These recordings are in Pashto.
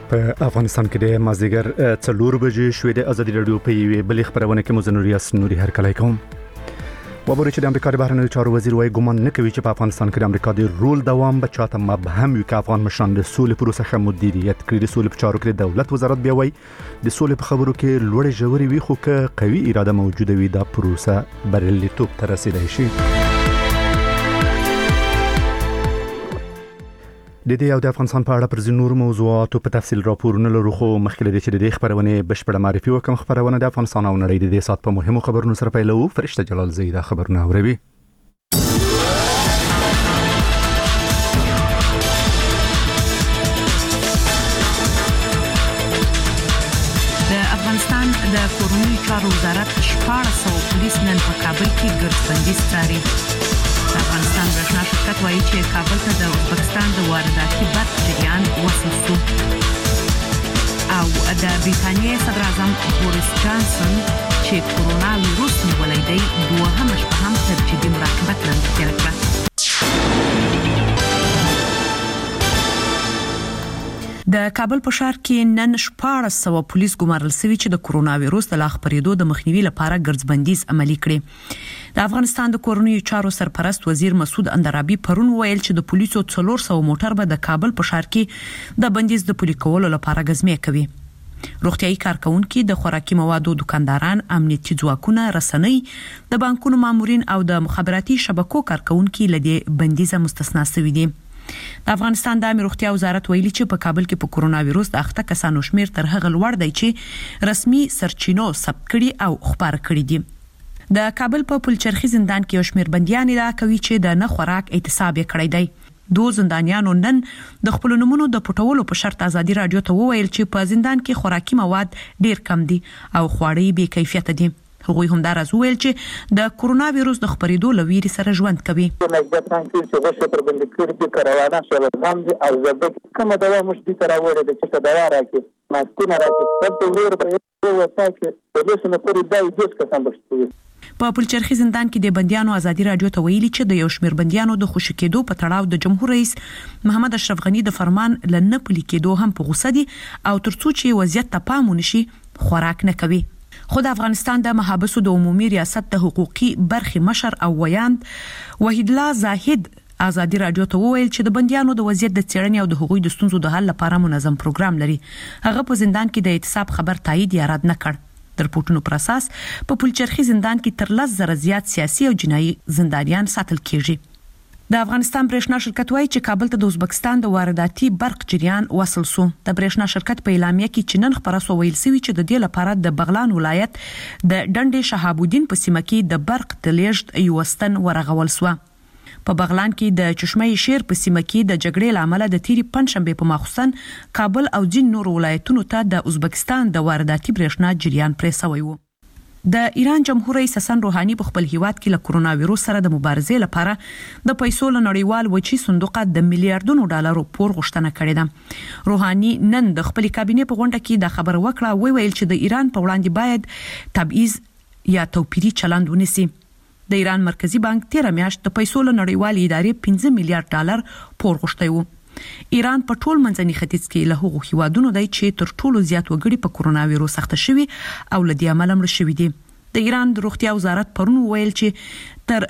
په افغانستان کې د مازدیګر 4 بجې شوې د ازادي رادیو په یوې بلې خبرونه کې مزنوریاس نوري هرکلی کوم. وبوري چې د امریکا د بهرنیو چارو وزیر وايي ګمان نه کوي چې په افغانستان کې د امریکا د رول دوام به چاته مبهم وي که افغان مشران د سولې پروسه ښه مدیریت کړي. د سولې په چارو کې د دولت وزارت بیا وايي د سولې په خبرو کې لوړې ژورې وي، خو که قوي اراده موجوده وي دا پروسه بریالیتوب ته رسیدای شي. د دې او د افغانستان په اړه پر ځینو موضوعاتو په تفصیل راپورونه لرو، خو مخکې له دې چې د دې خبرونه بشپړه معرفي وکم، خبرونه د افغانستان او نړۍ د دې سات په مهمو خبرونو سره پیلو. فرشته جلال زیدا خبرونه اوروي. د افغانستان د کورنیو چارو وزارت 1400 پولیس نن په کابل کې ګردبندي ستاري. افغانستان برښنا شرکت وایي چې کابل ته د ازبکستان د وارداتي برق جریان وصل شو. او د بریټانیا صدر اعظم بوریس جانسن چې کورونا وایروس نیولای دی دوهمه شپه هم تر جدي مراقبت لاندې تیر کړه. د کابل په ښار کې نن 1400 پولیس ګمارل شوي چې د کورونا وایروس د لا خپرېدو د مخنیوي لپاره ګردبندیز عملي کړي. د افغانستان د کورنیو چارو سرپرست وزیر مسعود اندرابي پرون ویل چې د پولیسو 400 موټر به د کابل په ښار کې د بندیز د پلي کولو لپاره غزمه کوي. روغتيایي کارکونکو د خوراکي موادو دکانداران، امنیتي ځواکونه، رسنۍ، د بانکونو مامورین او د مخابراتي شبکو کارکونکو لدی بندیزه مستثنا شوي دي. د افغانستان د امنیت روغتیا وزارت ویلي چې په کابل کې په کورونا وایروس د اخته کسانو شمیر تر هغه لوړ دی چې رسمي سرچینو ثبت کړي او خبر کړي دي. د کابل په پلچرخي زندان کې یو شمیر بنديان دا کوي چې د نه خوراک احتساب کړی دی. دو زندانیانو نن د خپل نمونو د پټولو په شرط ازادي رادیو ته وویل چې په زندان کې خوراکي مواد ډیر کم دي او خواړې بې کیفیت دي. هغوی هم دا راز ویل چې د کورونا وایروس د خپرېدو لویری سره ژوند کوي. نګبت څنګه چې غوښه پر باندې کړی د کاروانه شول باندې او زبد کومه دوا مشدي تراوړې د چې دوا راکې ماسکونه راکې په ډیر په وسه کې د لسنه پورې دای د کسان بشي. په پلچرخي زندان کې د بنديانو ازادي رادیو ته ویلي چې د یو شمیر بنديانو د خوشی کېدو په تړاو د جمهور رئیس محمد اشرف غنی د فرمان لنه پلي کېدو هم په غوسه دي او ترڅو چې وضعیت ته پام ونشي خوراک نه کوي. خو د افغانستان د محابسو د عمومي ریاست د حقوقي برخې مشر او ویاند وحید الله زاهد ازادي رادیو ته وویل چې د بنديانو د وضعیت د څېړنې او د حقوقي د ستونزو د حل لپاره منظم پروګرام لري. هغه په زندان کې د اعتصاب خبر تایید یا رد نه کړ. د رپورټونو پر اساس په پلچرخي زندان کې تر 10,000 زیات سیاسي او جنایي زندانیان ساتل کیږي. د افغانستان برښنا شرکت وایي چې کابل ته د ازبکستان د وارداتي برق جریان وصل شو. د برښنا شرکت په اعلامیه کې چې نن خبره سو ویل سوي چې د دې لپاره د بغلان ولایت د ډنډ شهاب الدین په سیمه کې د برق د لیږد یوستن ورغول سو. په بغلان کې د چشمه شیر په سیمه کې د جګړې لامل د تیری پنځشنبه په ماخصن کابل او ځین نور ولایتونو ته د ازبکستان د وارداتي برښنا جریان پرې سوی و. د ایران جمهور رئیس حسن روحاني په خپل هیواد کې له کورونا وایروس سره د مبارزې لپاره د پیسو له نړیوال وچی صندوق د میلیارډونو ډالرو پور غوښتنه کړې ده. روحاني نن د خپل کابینې په غونډه کې د خبر وکړه ویل چې د ایران په وړاندې باید تبعیض یا توپیری چلند ونیسي. د ایران مرکزی بانک 13 میاشت د پیسو له نړیوال ادارې 15 میلیارډ ډالر پور غوښتي وو. ایران په ټول منځني ختیځ کې له هغو هیوادونو دی چې تر ټولو زیات وګړي په کورونا وایروس اخته شوي او له دې امله مړه شوي دي. د ایران د روغتیا وزارت پرون ویل چې تر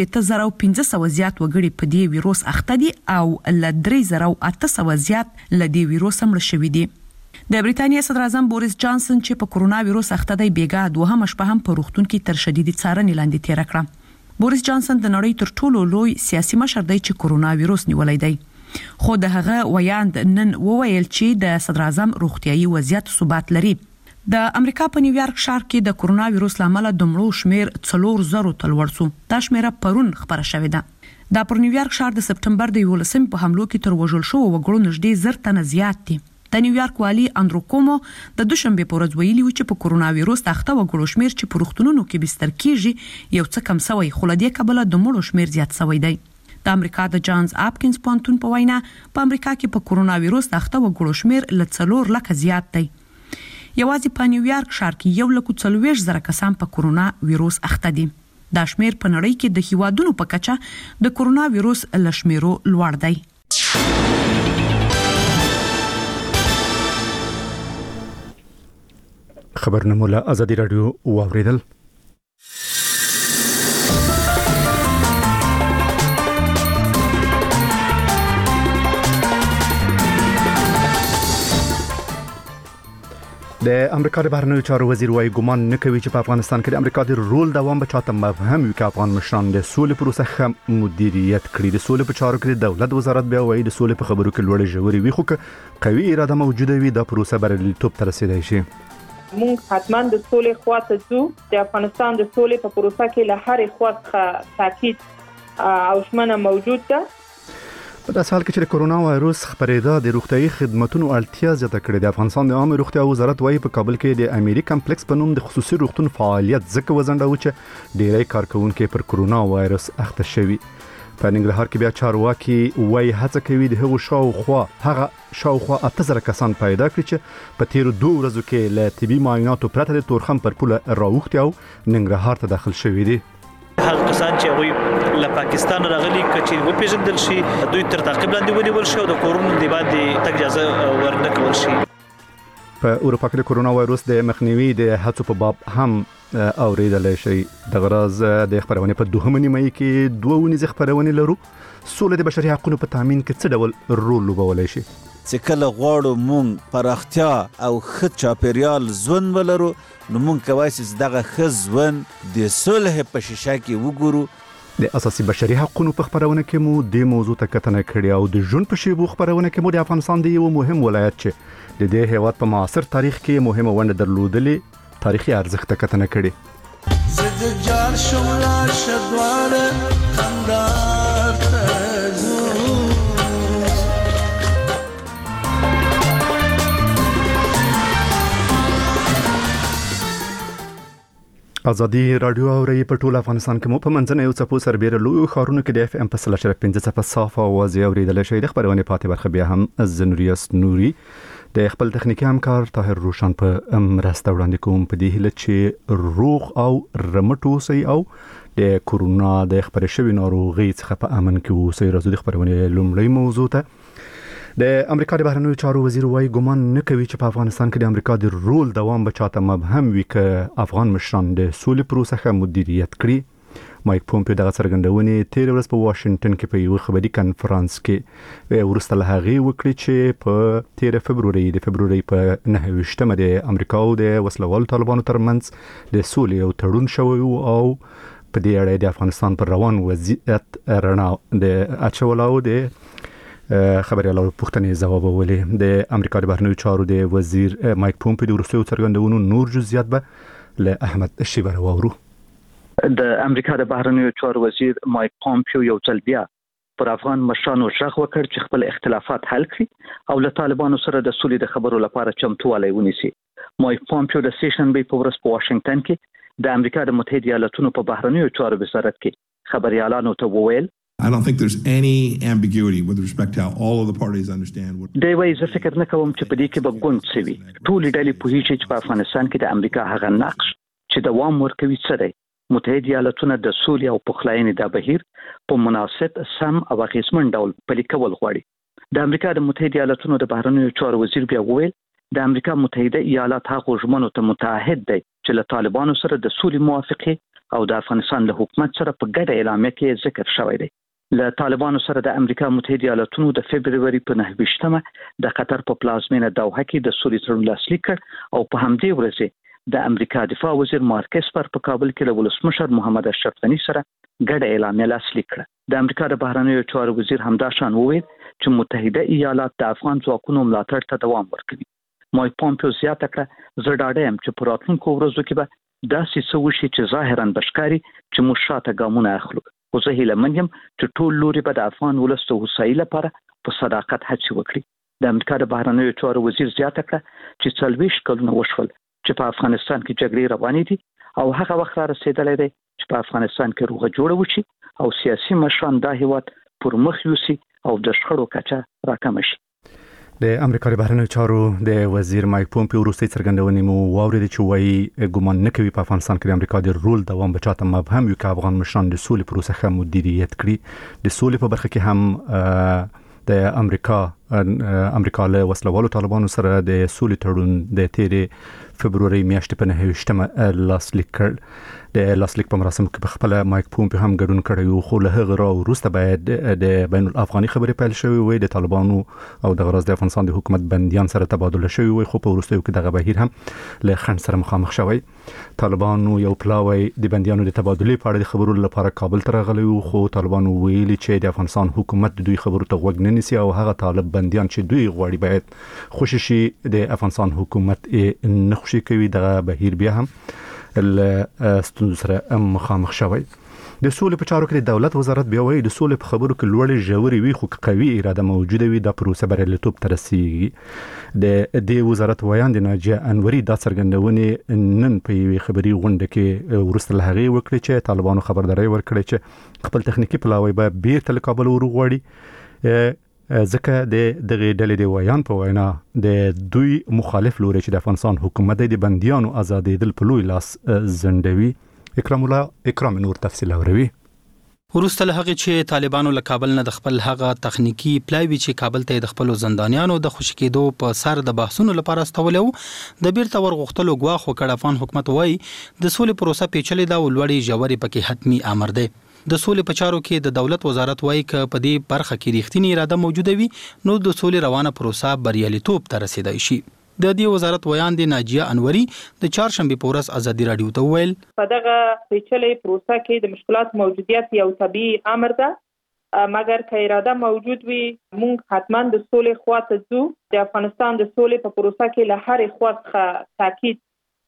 25,500 زیات وګړي په دې وایروس اخته دي او له 3,800 زیات له دې وایروس مړه شوي دي. د بریټانیا صدر اعظم بوریس جانسن چې په کورونا وایروس اخته دی بیګا دوهمه شپه هم په روغتون کې تر شدید څارنې لاندې تیر کړه. بوریس جانسن د نړۍ تر ټولو لوی سیاسي مشر دی چې کورونا وایروس نیولای دی. خو د هغه ویاند نن وویل چې د صدر اعظم روغتيایي وضعیت ثبات لري. د امریکا په نیویارک ښار کې د کورونا وایروس لامل د مړو شمیر 4,000 ته لوړ شو. دا شمیر پرون خبره شوې ده. د پر نیویارک ښار د سپټمبر د 11 په حملو کې تر وژل شو وګړو نږدې 1000 تنه زیات دي. د نیویارک والی اندرو کومو د دوشنبه په ورځ ویلي و چې په کورونا وایروس اخته وګړو شمیر چې په روغتونونو کې بستر کیږي یو څه کم شوی، خو له دې کبله د مړو شمیر زیات شوی دی. د امریکا د جانز اپکینز پونتون په وینا په امریکا کې په کورونا وایروس اخته وګړو شمیر ل 4 لک زیات دی. یوازې په نیویارک ښار کې 1,40,000 کسان په کورونا وایروس اخته دي. دا شمیر په نړۍ کې د هیوادونو په کچه د کورونا وایروس ل شمیرو لوړ دی. خبرونه مو له ازادي رادیو واوریدل. د امریکا د بهرنیو چارو وزیر وايي ګمان نه کوي چې په افغانستان کې د امریکا د رول دوام به چاته مبهم وي. افغان مشران د سولې پروسه ښه مدیریت کړي. د سولې په چارو کې د دولت وزارت بیا وايي د سولې په خبرو کې لوړې ژورې وي، خو که قوي اراده موجوده وي د پروسه بریالیتوب ته رسیدای شي. مونږ حتما د سولې خواته ځو. د افغانستان د سولې په پروسه کې له هرې خوا څخه تاکید او ژمنه موجود ده. په داسې حال کې چې د کرونا وایروس خپرېدا د روغتیايي خدماتو اړتیا زیاته کړې ده. افغانستان د عامه روغتیا وزارت وايي په کابل کې د اميري کمپلیکس په نوم د خصوصي روغتون فعالیت ځکه وزنډاوه چې ډېری کارکونکو پر کرونا وایروس اخته شوي. په ننګرهار کې بیا چارواکي وايي هڅه کوي د هغو شاوخوا 8000 کسان پیدا کړي چې په تیرو 2 ورځو کې له طبي معایناتو پرته د تورخم پر پوله راوښتي او ننګرهار ته داخل شوي دي. هغه کسان چې هغه له پاکستان راغلي کچې و پیژندل شي دوی تر تعقیب لاندې ونیول شي او د کورونا د باندې تک اجازه ورنه کول شي. په اروپا کې د کرونا وایروس د مخنیوي د هڅو په باب هم اوریدل شي. د غراز د خبرونه په 2 نیمه کې 2 ونیزه خبرونه لرو. سولې د بشري حقوقو په تامین کې څه ډول رول لوبولای شي؟ چې کله غواړو مونږ پراختیا او ښه چاپیریال ژوند ولرو نو مونږ کولی چې دغه ښه ژوند د صلح په شیشه کې وګورو. د اساسي بشري حقوقو په خبرونه کې مو د موضوع ته کتنه کړې او د ژوند په شیبو خبرونه کې مو د افغانستان د یو مهم ولایت چې د دې هیواد په معاصر تاریخ کې مهمه ونډه درلودلې تاریخي ارزښت ته کتنه کړې. زد جار شولا شدوار خندار ازادي رادیو اوري په ټول افغانستان کې مو په منځنۍ او څپو سربېره لوی خارونو کې د اف ام په 3.5 صافه اوازې اوریدل شي. د خبرونه پاتې برخه بیا هم زنوریاس نوري د خپل تخنیکی همکار طاهر روشن په مرسته وړاندې کوم په دې هیله چې روغ او رمټو سي او د کورونا د خبرې شوی ناروغي څخه په امن کې اوسئ. راځو د خبرونه لومړی موضوع ته. د امریکا د بهرنیو چارو وزیر وايي ګمان نه کوي چې په افغانستان کې د امریکا د رول دوام به چاته مبهم وي که افغان مشران د سولې پروسه ښه مدیریت کړي. مایک پومپیو دغه څرګندونې تیر ورځ په واشنگټن کې په یو خبري کانفرنس کې ورسته له هغې وکړي چې په 13 فبروري په 9 د امریکا او د وسلوالو طالبانو ترمنځ د سولې او تړون شوی او په دې اړه د افغانستان پر روان وضعیت رڼا د اچولاو د خبريالو پوښتنې ځواب ولې. د امریکا د بهرنیو چارو د وزیر مایک پومپیو د وروستیو څرګندونو نور جزئیات به له احمد شیبر واورو. د امریکا د بهرنیو چارو وزیر مایک پومپیو یو ځل بیا پر افغان مشرانو ژغ وکړ چې خپل اختلافات حل کړي او له طالبانو سره د سولې د خبرو لپاره چمتووالی ونیسي. مایک پومپیو د سیشنبې په ورځ په واشنگټن کې د امریکا د متحده ایالاتونو په بهرنیو چارو وزارت کې خبريالانو ته وویل I don't think there's any ambiguity with respect to how all of the parties understand what. دی وایي زه فکر نه کوم چې په دې کې به ګوند شوي. ټول ډلې پوهیږي چې په افغانستان کې د امریکا هغه نقش چې دوام ورکوي څه دی. متحده ایالاتونه د سولې او پخلاینې د بهیر په مناسب سم او اغیزمن ډول پلي کول غواړي. د امریکا د متحده ایالاتونو د بهرنیو چارو وزیر بیا وویل د امریکا متحده ایالات هغه ژمنو ته متعهد دی چې له طالبانو سره د سولې موافقه او د افغانستان له حکومت سره په ګډه اعلامیه کې ذکر شوی دی. له طالبانو سره د امریکا متحده ایالاتونو د فبروري په 9 د قطر په پلازمینه دوحه کې د سولې تړون لاسلیک کړ او په همدې ورځ د امریکا دفاع وزیر مارک اسپر په کابل کې له ولسمشر محمد اشرف غني سره ګډه اعلامیه لاسلیک کړه. د امریکا د بهرنیو چارو وزیر همداشان وویل چې متحده ایالات د افغان ځواکونو ملاتړ ته دوام ورکوي. مایک پومپیو زیاته کړه زه ډاډه یم چې په راتلونکو ورځو کې به داسې څه وشي چې ظاهرا بشکاري چې موږ شاته ګامونه اخلو. خو زه هیله من یم چې ټول لوري به د افغان ولس د هوساینې لپاره په صداقت هڅې وکړي. د امریکا د بهرنیو چارو وزیر زیاته کړه چې 40 کلونه وشول چې په افغانستان کې جګړې روانې دي او هغه وخت را رسیدلی دی چې په افغانستان کې روغه جوړه وشي او سیاسي مشران دا هیواد پر مخ یوسي او د شخړو کچه راکمه شي. د امریکا د بهرنیو چارو د وزیر مایک پومپیو وروستۍ څرګندونې مو واورېدې چې وایي ګمان نه کوي په افغانستان کې د امریکا د رول دوام به چاته مبهم وي که افغان مشران د سولې پروسه ښه مدیریت کړي. د سولې په برخه کې هم د امریکا امریکا له وسلوالو طالبانو سره د سولې تړون د 13 فبرवरी میاشتې په 9 لاسلیک کړ. د لاسلیک په مراسم کې په خپل مایک پومپیو هم ګډون کړی خو له هغه وروسته باید د بین الافغاني خبرې پیل شوې وي. د طالبانو او د غرض د افغانستان د حکومت بنديان سره تبادله شوې وي خو په وروستیو کې دغه بهیر هم له خنډ سره مخامخ شوی. طالبانو یو پلاوی د بنديانو د تبادله په اړه د خبرو لپاره کابل ته راغلی خو طالبانو ویلي چې د افغانستان حکومت دوی خبرو ته غوږ نه نیسي او هغه طالب بنديان چې دوی غواړي باید خوشي شي د افغانستان حکومت نه خوشي کوي. دغه بهیر بیا هم ستونزو سره مخامخ شوی. د سولې په چارو کې د دولت وزارت بیا وایي د سولې په خبرو کې لوړې ژورې وي خو قوي اراده موجوده وي د پروسه بریالیتوب ته رسیږي. د دې وزارت ویان د ناجیه انوري د څرګندونې نن په یوې خبري غونډه کې ورسته له هغې وکړي چې طالبانو خبرداري ورکړي چې خپل تخنیکی پلاوی به بیرته له کابل ورغواړي ځکه د دغه ډلې د ویان په وینا د دوی مخالف لوري چې د افغانستان حکومت د بنديانو آزادېدل په لوی لاس زندوي. اکرام نور تفصیل اوري. ورسته له هغه چې طالبانو له کابل نه د خپل هغه تخنیکی پلاوی چې کابل ته د خپل زندانیانو د خوشی کېدو په سر د بحثونو لپاره استولو د بیرته ورغختلو غواخ وکړ. افغان حکومت وایي د سولې پروسه پیچلې ده او لوړې ژورې پکې حتمی امر ده. د سولې په چارو کې د دولت وزارت وایي ک په دې برخه کې ریښتینی اراده موجوده وي نو د سولې روانه پروسه بریالیتوب ته رسیدای شي. د دې وزارت ویان د ناجیه انوري د چهارشنبه په ورځ ازادي رادیو ته ویل په دغه پیچلې پروسه کې د مشکلات موجودیت یو طبيعي امر ده مګر که اراده موجود وي موږ حتما د سولې خواته ځو. د افغانستان د سولې په پروسه کې له هرې خوا څخه تاکید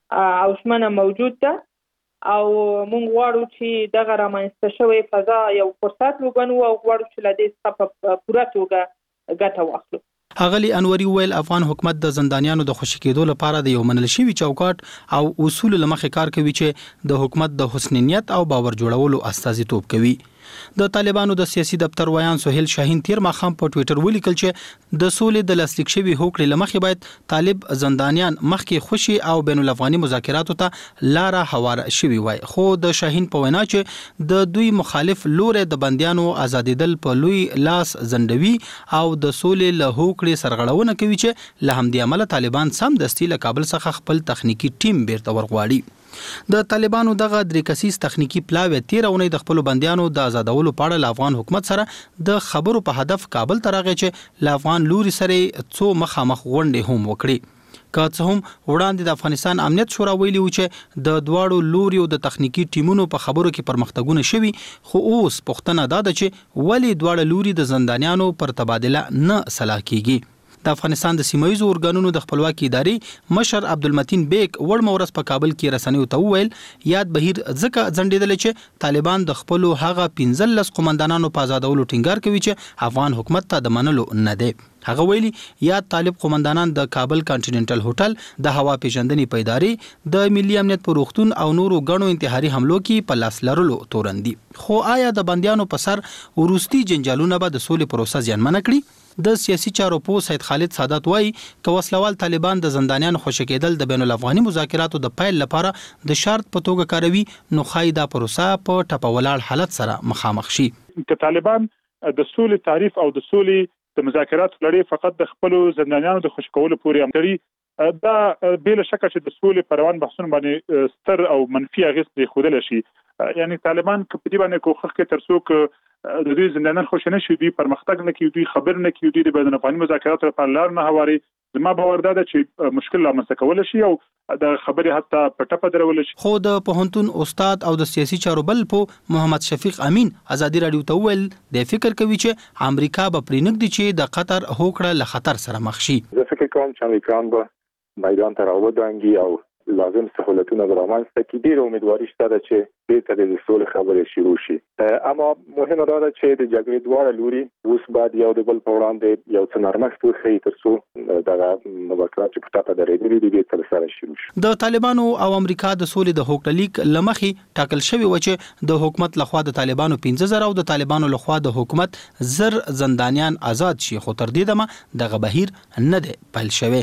او شمنه موجود ده او موږ غواړو چې دغه رامنځته شوی فضا یو فرصت وګڼو او غواړو چې له دې څخه په پوره توګه ګټه واخلو. اغلی انوري ویل افغان حکومت د زندانیانو د خوشی کېدو لپاره د یو منل شوی چوکاټ او اصول لمخې کار کوي چې د حکومت د حسن نیت او باور جوړولو استازیتوب کوي. د طالبانو د سیاسي دفتر ویان سہیل شاهین تیر ماخام په ټوئیټر ولیکل چې د سولې د لاسلیک شوی هوکړې لمخې باید طالب زندانیان مخکې خوشي او بین الافغاني مذاکراتو ته لاره هواره شوی وای. خو د شاهین په وینا چې د دوی مخالف لوري د بنديانو آزادېدل په لوی لاس زندوي او د سولې له هوکړې سرغړونه کوي چې له همدې عمله طالبان سم دستي له کابل څخه خپل تخنیکی ټیم بیرته ورغواړي. د طالبانو دغه درې کسیز تخنیکی پلاوی 13 اونۍ د خپل بنديانو د آزادولو په اړه افغان حکومت سره د خبرو په هدف کابل ته راغی چې ل افغان لوري سره څو مخامخ غونډې هم وکړي. که څه هم وړاندې د افغانستان امنیت شورا ویلي و چې د دواړو لوریو د تخنیکی ټیمونو په خبرو کې پرمختګونه شوي خو اوس پوښتنه ده چې ولی دواړه لوري د زندانیانو پر تبادله نه صلاح کیږي. د افغانستان د سیمایي اورګانونو د خپلواکي ادارې مشر عبدالمتین بیگ وړ مورس په کابل کې رسنیو ته وویل یاد بهیر ځکه ځنډیدل چې طالبان د خپل هغه 15 قومندانانو په آزادولو ټینګار کوي چې افغان حکومت ته د منلو نه دی. هغه ویلي یاد طالب قومندانان د کابل کانټیننټل هوټل د هوا پیژندنې په ادارې د ملي امنیت په روغتون او نورو غنو انتحاري حملو کې په لاس لرلو تورندي. خو آیا د بنديانو په سر ورستي جنجالونه به د سولې پروسه زیانمن کړي؟ د سیاسي چارو په سید خالد سادات وایي ک وسلوال طالبان د زندانیانو خوشی کېدل د بین الافغاني مذاکراتو د پیل لپاره د شرط په توګه کاروي نو خایدا پروسه په ټپولاړ حالت سره مخامخ شي. ک طالبان د سولې تعریف او د سولې د مذاکراتو لړۍ فقط د خپل زندانیانو د خوشی کولو پورې امتري دا بل شک چې د سولې پروان بحثونه باندې ستر او منفي اغیز پرې خودل شي. یعنی طالبان په دې باندې کوخه کې ترڅو د دې زندانیان خوشی نشي دوی پرمختګ نه کوي دوی خبر نه کوي دوی د بین الافغاني مذاکراتو لپاره لار نه هواري زما باور ده چې مشکل رامنځته کول شي او د خبرې حتی په ټپه درول شي. خو د پوهنتون استاد او د سیاسي چارو بل په محمد شفیق امین ازادي رادیو ته ویل د فکر کوي چې امریکا به پرېنګدي چې د قطر هوکړه له خطر سره مخ شي. زه فکر کوم چې امریکایان به میدان ته راوځي او لازم سہولتونه برابر کړي. ډېر امیدواري شته چې بیرته د سولې خبرې شروع شي. اما مهمه ده چې د جګړې دواړه لوري اوس باید یو د بل په وړاندې یو څه نرمښت وکړي ترڅو د مذاکرات په ټاپه درېدلې دي بیرته سره شروع شي. د طالبانو او امریکا د سولې د هوکړې لیک لمخې ټاکل شوی و چې د حکومت لخوا د طالبانو 15000 او د طالبانو لخوا د حکومت زر زندانیان آزاد شي خو تر دې دمه دغه بهیر نه دی پیل شوی.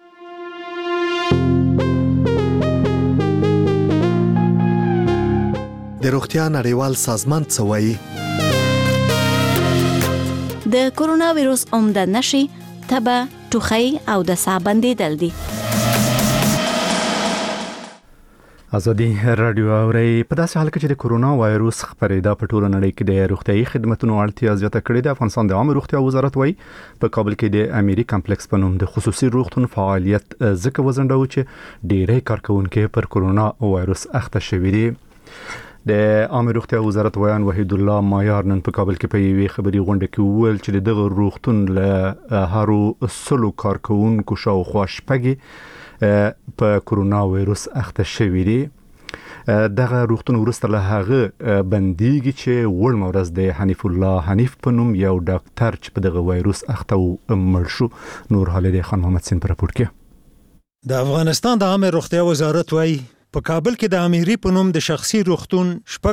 د روغتیا نړیوال سازمان څه وایي؟ د کورونا وایروس عمده نشي تبه، ټوخی او د ساه بندیدل دي. ازادي رادیو اوري په داسې حال کې چې د کورونا وایروس خپرېدا په ټوله نړۍ کې د روغتيایي خدماتو اړتیا زیاته کړې ده. افغانستان د عامه روغتیا وزارت وايي په کابل کې د اميري کمپلیکس په نوم د خصوصي روغتون فعالیت ځکه وزنډو چې ډېری کارکونکو پر کورونا وایروس اخته شوي دي. د عامه روغتیا وزارت ویان وحید الله مایار نن په کابل کې په یوې خبري غونډه کې وویل چې دغه روغتون له هارو سلو کارکونکو شاوخوا شپږ په کورونا وایروس اخته شوی دی. دغه روغتون ورسته له هغه بنديږي چې وړ مورز د حنیف الله حنیف په نوم یو ډاکټر چې په دغه وایروس اخته و مړ شو. نور حاله د خان محمد سین پر راپور کې د افغانستان د عامه روغتیا وزارت وايي په کابل کې د اميري په نوم د شخصي روغتون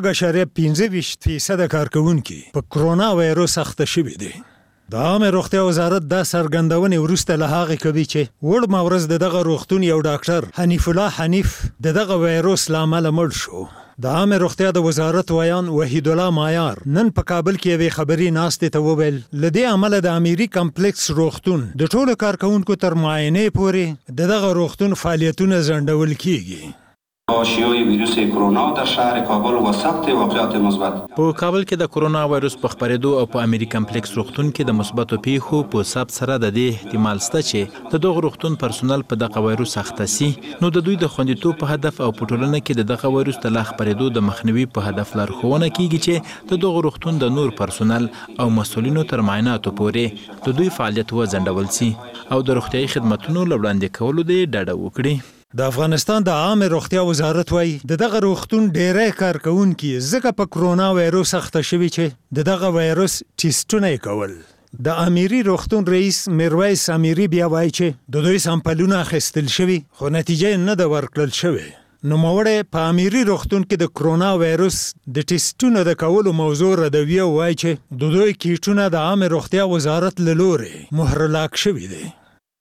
15.25% کارکونکو په کورونا وایروس اخته شوی دي. د عامه روغتیا وزارت دا څرګندونه ورسته له هغه کوي چې وړ مورز دغه روغتون یو ډاکټر حنیف الله حنیف دغه وایروس لامل مړ شو. د عامه روغتیا د وزارت ویان وحید الله مایار نن په کابل کې یوې خبري ناشته ته وویل لدی عمل د اميري کمپلیکس روغتون د ټولو کارکونکو تر معاینه پورې دغه روغتون فعالیتونه ځنډول کیږي. شیوع ویروس کرونا در شهر کابل و ثبت واقعات مثبت. په کابل کې د کرونا وایروس په خپرېدو او په امریکا کمپلیکس روغتون کې د مثبتو پیښو په ثبت سره د دې احتمال شته چې د دغه روغتون پرسونل په دغه وایروس اخته شي. نو د دوی د خوندیتوب په هدف او په ټولنه کې د دغه وایروس د لا خپرېدو د مخنیوي په هدف لارښوونه کیږي چې د دغه روغتون د نور پرسونل او مسؤلینو تر معایناتو پورې د دوی فعالیت وځنډول شي او د روغتيایي خدماتو لوړاندې کولو د ډاډه وکړي. د افغانستان د عامه روغتیا وزارت وايي دغه روغتون ډېری کارکونکو ځکه په کورونا وایروس اخته شوي چې دغه وایروس ټیسټونه کول. د اميري روغتون رئیس میرویس اميري بیا وایي چې د دوی سامپلونه اخیستل شوي خو نتیجه نه ده ورکړل شوې. نو موړه په اميري روغتون کې د کورونا وایروس د ټیسټونو د کولو موضوع ردوي وایي چې د دوی کیټونه د عامه روغتیا وزارت له لوري مهر لاک شوي دي.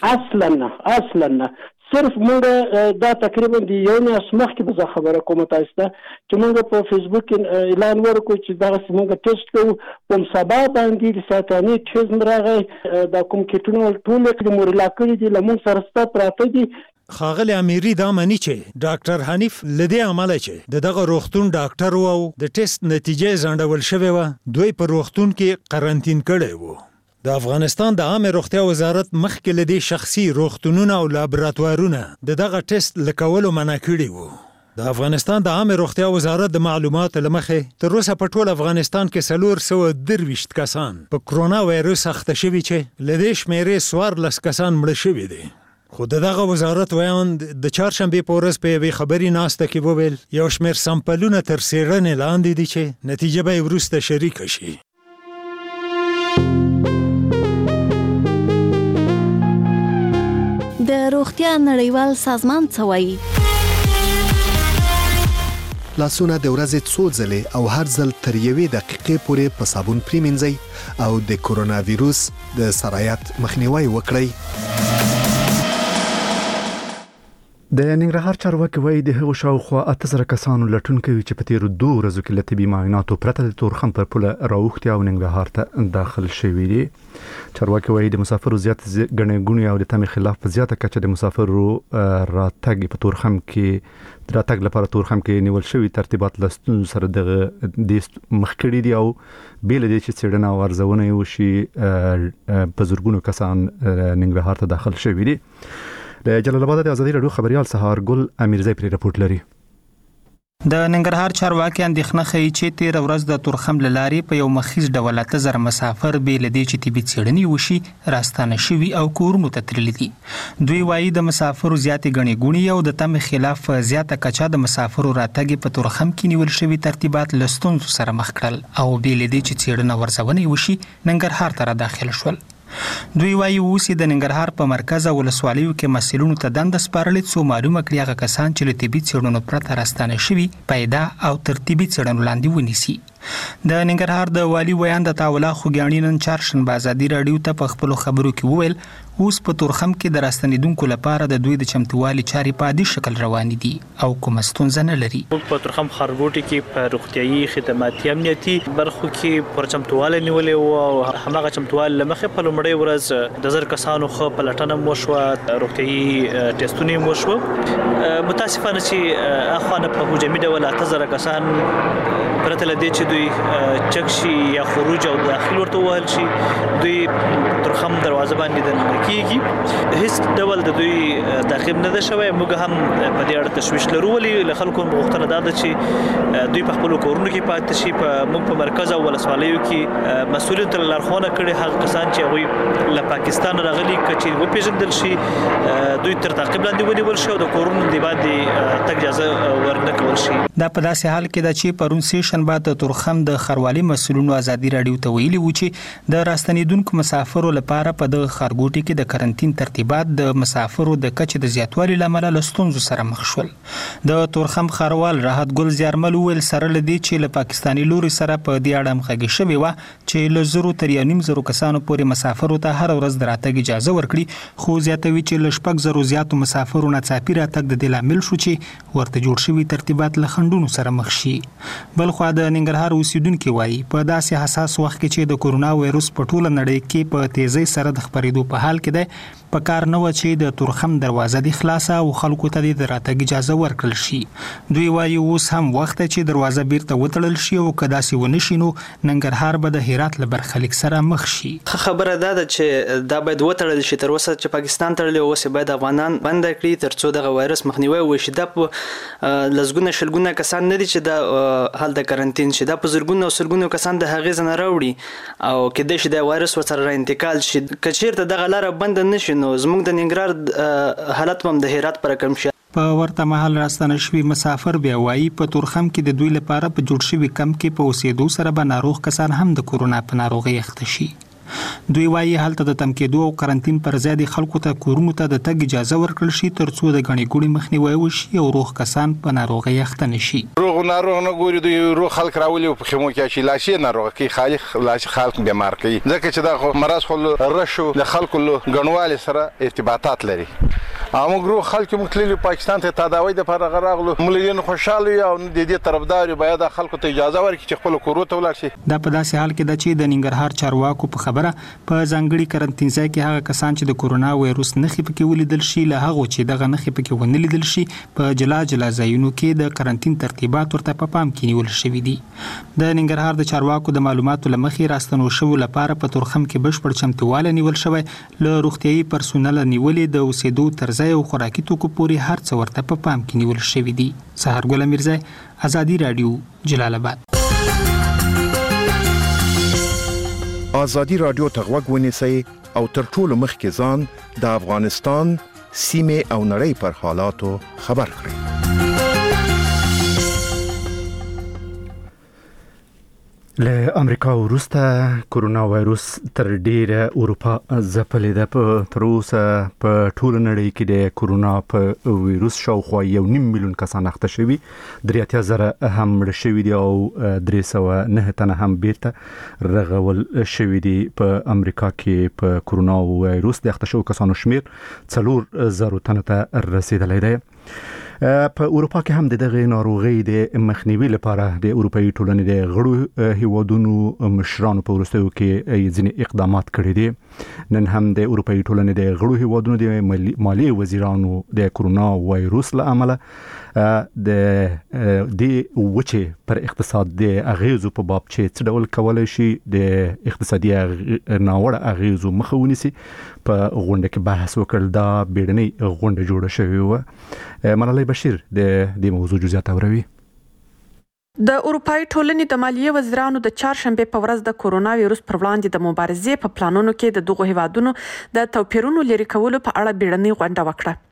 اصلا صرف موږ دا تقریبا د یو نه اسمخ کې به خبره کوم تاسو ته چې موږ په فیسبوک اعلان ورکړو چې دا موږ ټیسټ کوو په سبا باندې د ساتاني ټیسټ راغی دا کوم کیټونو ټول کې مورلا کړی دي لمون سرسته پراته دي. خاغلی اميري دا مانی چې ډاکټر حنیف لدی عمل چې دغه روغتون ډاکټر وو د ټیسټ نتیجه ځنډول شوی و دوی په روغتون کې قرنټین کړي وو. د افغانستان د عامه روغتیا وزارت مخکې لدی شخصي روغتونونه او لابراتوارونه دغه ټیسټ لکولو منع کړي وو. د افغانستان د عامه روغتیا وزارت د معلوماتو لمخې تر اوسه په ټول افغانستان کې 423 کسان په کورونا وایروس اخته شوي چې لدی شمیرې 14 کسان مړه شوي دي. خو دغه وزارت ویان د چهارشنبه په ورځ په یوې خبري ناشته کې وویل یو شمېر سامپلونه تر څېړنې لاندې دي چې نتیجه به وروسته شریک شي. د روغتیا نړیوال سازمان څه وایي؟ لاسونه د ورځې څو ځلې او هر ځل تر یوې دقیقې پورې په صابون پریمنځئ او د کورونا ویروس د سرایت مخنیوي وکړئ. د ننګرهار چارواکي وایي د هغو شاوخوا 8000 کسانو لټون کوي چې په تیرو 2 ورځو کې له طبي معایناتو پرته د تورخم پر پوله راوښتي او ننګرهار ته داخل شوي دي. چارواکي وایي د مسافرو زیات ګڼې ګوڼې او د تمې خلاف په زیاته کچه د مسافرو راتګ په تورخم کې راتګ لپاره تورخم کې نیول شوي ترتیبات له ستونزو سره دغه مخ کړي دي او بې له دې چې څېړنه او ارزونه وشي په زرګونو کسان ننګرهار ته داخل شوي دي. د جلال آباد د ازادي رادیو خبريال سهار ګل امیرزی پر راپورټ لري. د ننګرهار چارواکي اندېښنه ښیي چې تیر ورځ د تورخم لارې په یو مخیز ډول 8000 مسافر به لدی چې طبي څېړنې وشي راستانه شوي او کورونو ته تللي دي. دوی وایي د مسافرو زیاتې ګڼې ګوڼې او د تمې خلاف زیاته کچه د مسافرو راتګ په تورخم کې نیول شوي ترتیبات له ستونزو سره مخ کړل او به لدی چې څېړنه ورزونه وشي ننګرهار ته را داخل شول. دوی وایي اوس د ننګرهار په مرکز او ولسوالیو کې مسلونو ته دنده سپارلې څو معلومه کړي هغه کسان چې له طبي څېړنو پرته راستانه شوي پیدا او ترتیبي څېړنو لاندې ونیسي. د ننګرهار د والي ویان د تاولا خوګیاڼي نن چهارشنبه ازادي راډیو ته په خپل خبرو کې وویل اوس په تورخم کې د راستنیدونکو لپاره د دوی د چمتووالي چارې په عادي شکل روانې دي او کوم ستونزه نه لري. په تورخم ښارګوټي کې په روغتيایي خدماتي امنیتي برخو کې پر چمتووالی نیولې او هماغه چمتووالی لمخې په لومړۍ ورځ د 1000 کسانو خو پلټنه موشوه روغتيایي ټیسټونه موشوه. متاسفانه چې اخوانه په هجومي ډول 8000 کسان پرته لدې چې دوی چکشي یا خروج او داخل ورته وهل شي دوی تورخم دروازه باندې د کیږي هیڅ ډول د دوی تعقیب نه ده شوی. موږ هم په دې اړه تشویش لرو ولې له خلکو غوښتنه ده چې دوی په خپل کورونو کې پاتې شي. په موږ په مرکز او ولسوالیو کې مسؤلیت لارښوونه کړي هغه کسان چې هغوی له پاکستان راغلي چې وپېژندل شي دوی تر تعقیب لاندې ونیول شي او د کورونو د باندې تګ اجازه ورنکول شي. دا په داسې حال کې ده چې پرون سه شنبه د تورخم د خروالي مسؤلینو ازادي راډیو ته ویلي و چې د راستنیدونکو مسافرو لپاره په د خارګوټي کې د کرنټین ترتیبات د مسافرو د کچې د زیاتوالي لامل له ستونزو سره مخ شول. د تورخم خروال راحت ګل زیارمل ویل سره لدی چې له پاکستانی لوري سره په دې اړه مخګي شوی و چې له 0.5 کسانو پورې مسافرو ته هر ورځ دراتګ اجازه ورکړي خو زیاتوي چې له 6 زیاتو مسافرو نه څاپی راتګ د لامل شو چې ورته جوړ شوی ترتیبات له خندونو سره مخ شي. بل خو د ننګرهار اوسیدونکو وایي په داسې حساس وخت کې چې د کورونا وایروس په ټوله نړۍ کې په تیزی سره د خبرېدو په حال کې ده په کار نه و چې د تورخم دروازه د خلاصه او خلکو ته د راتګ اجازه ورکړل شي. دوی وایي اوس هم وخت چې دروازه بیرته وتړل شي او کدا سی ونشي نو ننګرهار به د هرات له برخلیک سره مخ شي. خبره ده چې دا باید وتړل شي تر اوسه چې پاکستان تړلی اوس باید افغانان بند کړي ترڅو د وایرس مخنیوي وشي. دا په لزګونه شلګونه کسان نه دي چې دا حل د کرنټین شي. دا په زرګونه او سلګونه کسان د هغې ځنه راوړي او کېدای شي د وایرس ورسره انتقال شي. کچیرته دغه لاره بند نشي نو زموږ د ننګرهار حالت هم د هرات پر کم شي. په ورته مهال راستنه شوی مسافر بیا وایي په تورخم کې د دوی لپاره په جوړ شوی کم کې په اوسېدو سره به ناروغ کسان هم د کورونا په ناروغي اخته شي. دوی وایي هلته د تمکېدو او کرنټین پر ځای د خلکو ته کورونو ته د تګ اجازه ورکړل شي ترڅو د غني ګوړي مخنیوي وشي او روغ کسان په ناروغي اخته نشي. روغ ناروغ نه ګوري دوی روغ خلک راولي په خمو کې چې لاشي ناروغ کې خالق لاشي خلک بیمار کوي ځکه چې دا مرض خو رشو د خلکو غنوالي سره ارتباطات لري. موږ روغ خلک مختلف پاکستان ته تداوی د پر غراغلو مليون خوشاله او د دې طرفدار باید خلکو ته اجازه ورکړي چې خپل کورو ته ولاړ شي. دا په داسې حال کې ده چې د ننګرهار چارواکو په خبره په ځانګړي کرنټین ځای کې هغه کسان چې د کورونا وایروس نښې پکې ولیدل شي له هغه چې دغه نښې پکې ونه لیدل شي په جلا جلا ځایونو کې د کرنټین ترتیبات ورته په پام کې نیول شوی دي. د ننګرهار د چارواکو د معلوماتو لمخې راستنو شو لپاره په تورخم کې بشپړ چمتووالی نیول شوی له روغتيایي پرسونل نیولې د اوسېدو طرز او خوراکي توکو پورې هر څه ورته په پام کې نیول شوی دي. سحر ګل میرزای ازادي راډیو جلال آباد. ازادي راډیو ته غوږ ونیسئ او تر ټولو مخکې ځان د افغانستان سیمې او نړۍ پر حالاتو خبر کړئ. له امریکا وروسته کورونا وایروس تر ډیره اروپا ځپلې ده. تر اوسه په ټوله نړۍ کې د کورونا په وایروس شاوخوا 1.5 میلیون کسان اخته شوي 83,000 هم مړه شوي دي او 309 تنه هم بیرته رغول شوي دي. په امریکا کې په کورونا وایروس د اخته شوو کسانو شمیر 4,000 تنه ته رسیدلی دی. په اروپا کې هم د دغه ناروغي د مخنیوي لپاره د اروپאי ټولنې د غړو هیوادونو مشرانو په وروستیو کې ځینې اقدامات کړي دي. نن هم د اروپאי ټولنې د غړو هیوادونو د مالیې وزیرانو د کورونا وایروس له امله د وچه پر اقتصاد د اغیزو په باب چې څه ډول کولای شي د اقتصادي ناوړه اغیزو مخه ونیسي په غونډه کې بحث وکړ. دا بیړنۍ غونډه جوړه شوې و. ملالۍ بشیر د دې موضوع جزئیات اوروي. د اروپאי ټولنې د مالیې وزیرانو د چهارشنبه په ورځ د کورونا وایروس پر وړاندې د مبارزې په پلانونو کې د دغو هیوادونو د توپیرونو لري کولو په اړه بیړنۍ غونډه وکړه.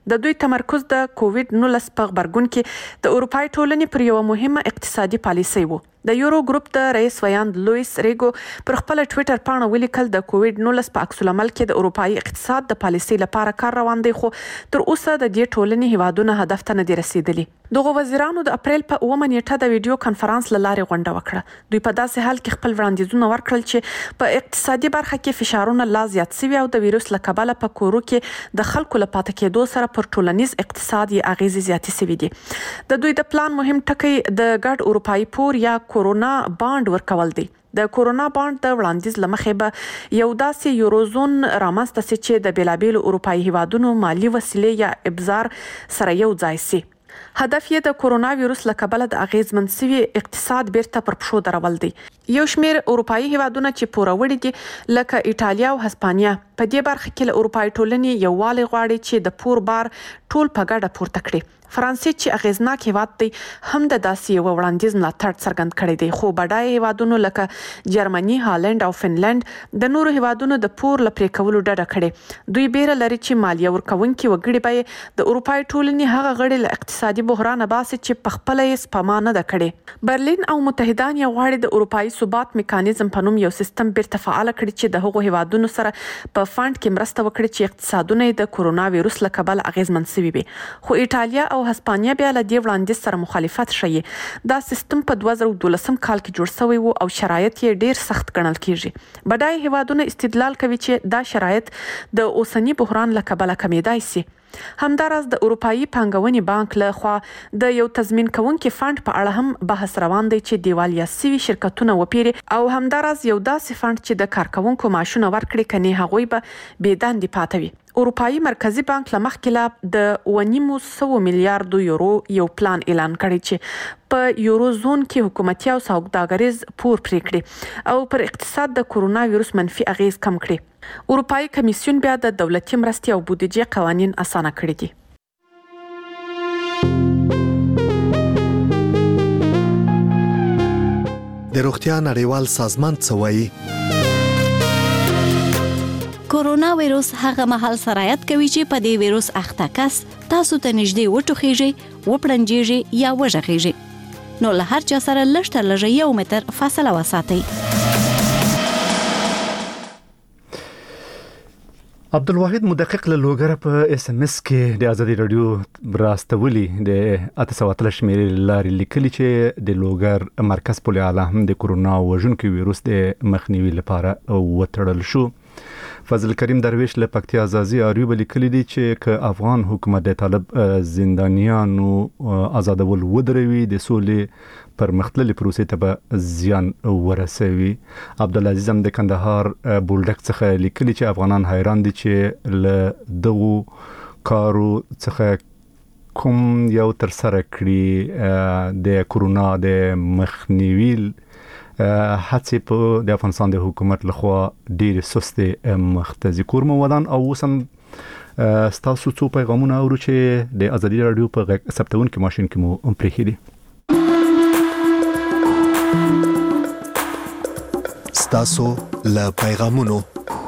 د دوی تمرکز د کووډ-19 په غبرګون کې د اروپای ټولنې پر یو مهمه اقتصادي پالیسي وو. د یورو ګروپ د رئیس ویاند لویس ریګو پر خپل ټوئیټر پاڼه ولیکل د کووډ-19 په عکس العمل کې د اروپای اقتصاد د پالیسي لپاره کار روان دی، خو تر اوسه د دې ټولنې هیوادونه هدف ته نه دي رسیدلي. دغه وزیرانو د اپریل په 9 نیټه د ویډیو کانفرنس لارې غونډه وکړه. دوی په داسې حال کې خپل وړاندیزونه ورکړل چې په اقتصادي برخه کې فشارونه لا زیات شوي او د ویروس له کبله په کورو کې د خلکو له پاتې کېدو سره پر ټولنیز اقتصاد یې اغیزې زیاتې شوي دي. د دوی د پلان مهم ټکی د ګډ اروپایي پور یا کورونا بانډ ورکول دی. د کورونا بانډ د وړاندیز لمخې به یو داسې یوروزون رامنځته شي چې د بیلابیلو اروپایي هیوادونو مالی وسیلې یا ابزار سره یو ځای شي. هدف یې د کورونا ویروس له کبله د اغیزمن شوي اقتصاد بیرته پر پښو درول دی. یو شمیر اروپایي هیوادونه چې پوروړي دي لکه ایټالیا او هسپانیا په دې برخه کې له اروپایي ټولنې یووالی غواړي چې د پور بار ټول په ګډه پورته کړي. فرانسې چې اغیزناک هیواد دی هم د داسې یو وړاندیز ملاتړ څرګند کړی دی، خو بډای هیوادونو لکه جرمني، هالند او فنلند د نورو هیوادونو د پور له پرې کولو ډډه کړې. دوی بیره لري چې مالیه ورکوونکي وګړي به د اروپای ټولنې هغه غړي له اقتصادي بحرانه باسي چې په خپله یې سپما نه ده کړې. برلین او متحدان یې غواړي د اروپایي ثبات میکانیزم په نوم یو سیستم بیرته فعال کړي چې د هغو هیوادونو سره په فند کې مرسته وکړي چې اقتصادونه یې د کورونا ویروس له کبله اغیزمن شوي وي. خو ایټالیا او هسپانیا بیا له دې وړاندیز سره مخالفت ښیي. دا سیستم په 2012 کال کې جوړ شوی و او شرایط یې ډیر سخت ګڼل کیږي. بډای هیوادونه استدلال کوي چې دا شرایط د اوسنی بحران له کبله کمیدای شي. همداراز د اروپایي پانګونې بانک له خوا د یو تضمین کوونکي فند په اړه هم بحث روان دی چې دیوالیا شوي شرکتونه وپیري او همداراز یو داسې فند چې د کارکوونکو معاشونه ورکړي، کني هغوی به بې دندې پاتې وي. اروپایي مرکزی بانک له مخکې لا د 900 میلیارډ یورو یو پلان اعلان کړی چې په یورو زون کې حکومتي او سوداګریز پور پرې کړي او پر اقتصاد د کورونا ویروس منفي اغیز کم کړي. اروپایي کمیسیون بیا د دولتي مرستې او بودیجې قوانین اسانه کړي دي. د روغتیا نړیوال سازمان څه وایي؟ کورونا ویروس هغه مهال سرایت کوي چې په دې ویروس اخته کس تاسو ته نږدې وټوخیږي، وپړنجیږي یا وژغیږي. نو له هر چا سره لږ تر لږه 1 متر فاصله وساتئ. عبدالواحد مدقق له لوګره په اس ام اس کې د ازادي رادیو راستولي د 813 شمیرې لارې لیکلي چې د لوګر مرکز پول اعلی هم د کورونا وژونکي ویروس د مخنیوي لپاره وتړل شو. فضل کریم درویش له پکتیا ازازي اریوب لیکلي دي چې ک افغان حکومت د طالب زندانیانو آزادول ودروي د سولې پر مختلفي پروسې ته به زیان ورسوي. عبدالعزیز هم د کندهار بولډک څخه لیکلي چې افغانان حیران دي چې له دغو کارو څخه کوم یو تر سره کړی د کورونا د مخنیوي هڅې په د افغانستان د حکومت لخوا ډېر سستې مختزي کورمو ودان او وسم ستاسو څو پیغامونه اورو چې د ازادي رادیو په غږ ثبتون کې ماشين کې مو پرېخي دي. ستاسو له پیغامونو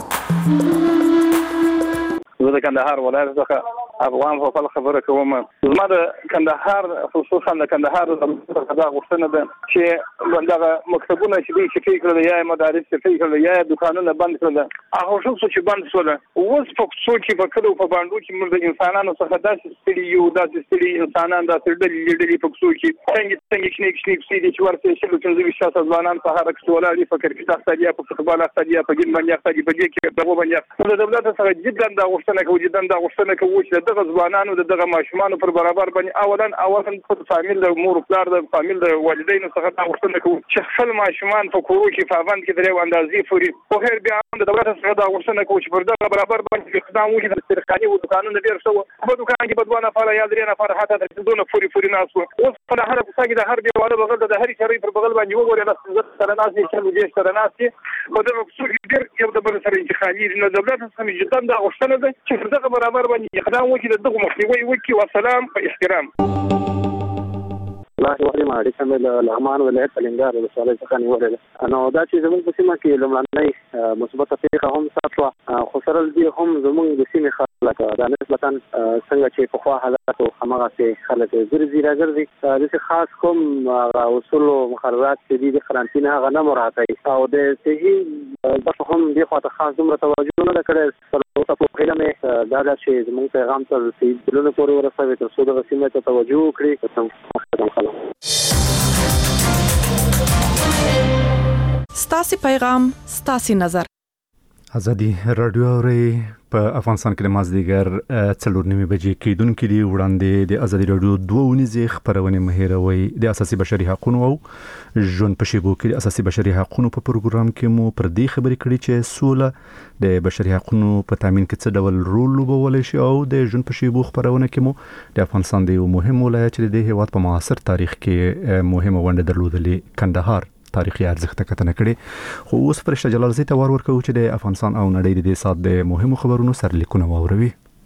زه د کندهار ولایت څخه افغان په خپل خبره کوم. زما د کندهار خصوصا د کندهار د غوښتنه ده چې دغه مکتبونه چې فکر یا مدارس چې فکر یا دکانونه بند کړل، هغه څه چې بند شول اوس په څو کې په کلو په باندې چې موږ د انسانانو څخه داسې ستړي یو داسې ستړي انسانان داسې ډلې په څو کې څنګه شنیک چې ورته شلو څنګه شاته ځوانان په هر څه ولادي فکر کې تاسو په فوتبال استادیا په ګیم باندې استادیا په دې کې دغه باندې د دولت څخه جدا د غوښتنه کوي چې دغه ځوانانو دغه ماشومان پر برابر باندې اولا په فامیل د مور پلار د فامیل د والدینو څخه دا غوښتنه کوي چې خپل ماشومان په کورو کې فاوند کې درې اندازې فوري په هر بیا د دولت څخه دا غوښتنه کوي چې پر دغه برابر باندې اقدام وکړي د سرکاري او دکانونو ډیر څه په دکان کې په 2 نفر یا 3 نفر حتی د دونه فوري ناس اوس په هر څه کې د هر دیواله بغل د هر شری پر بغل باندې وګورئ د سره ناس چې دې سره ناس په دغه څه ډیر یو د بل سره انتخابي د دولت څخه جدا دا غوښتنه ده چې دغه برابر باندې اقدام وکړي دغه مخنیوي وکړي والسلام په احترام. الله وحده ما دې کومه لغمان ولایت الانګار ولسوالۍ څخه نیولې نو دا چې زموږ په سیمه کې لمړنۍ مثبت پیښه هم ساتو خو سره دې هم زموږ د سیمې لکه دا نسبتا څنګه چې په خوا حالات همغه چې خلک ګرځي راګرځي د خاص کوم اصول او مقررات چې د قرنطینه هغه نه مراعاتوي او د صحي د هم د خاطر خاص دومره توجه نه کړي تر په علم دا چې زموږ پیغام ته د دلونو پورې ورسوي تر څو د سیمه ته توجه وکړي ستاسو پیغام ستاسو نظر ازادي رادیو اوري په افغانستان کې د مازدیګر 4:30 بجې کېدونکې دی وړاندې د ازادي رادیو 2 خبرونه مهیروي د اساسي بشري حقوقو او ژوند په شیبو کې د اساسي بشري حقوقو په پروګرام کې مو پر دې خبرې کړې چې سوله د بشري حقوقو په تامین کې څه ډول رول لوبولی شي او د ژوند په شیبو خبرونه کې مو د افغانستان د یو مهم ولایت چې د هیواد په معاصر تاریخ کې مهمه ونډه درلودلې کندهار تاریخي ارزښت کتنه کړي خو اوس فرشته جلال زی ته ورکو چې د افغانستان او نړۍ د دې سات د مهمو خبرونو سرلیکونه واوروي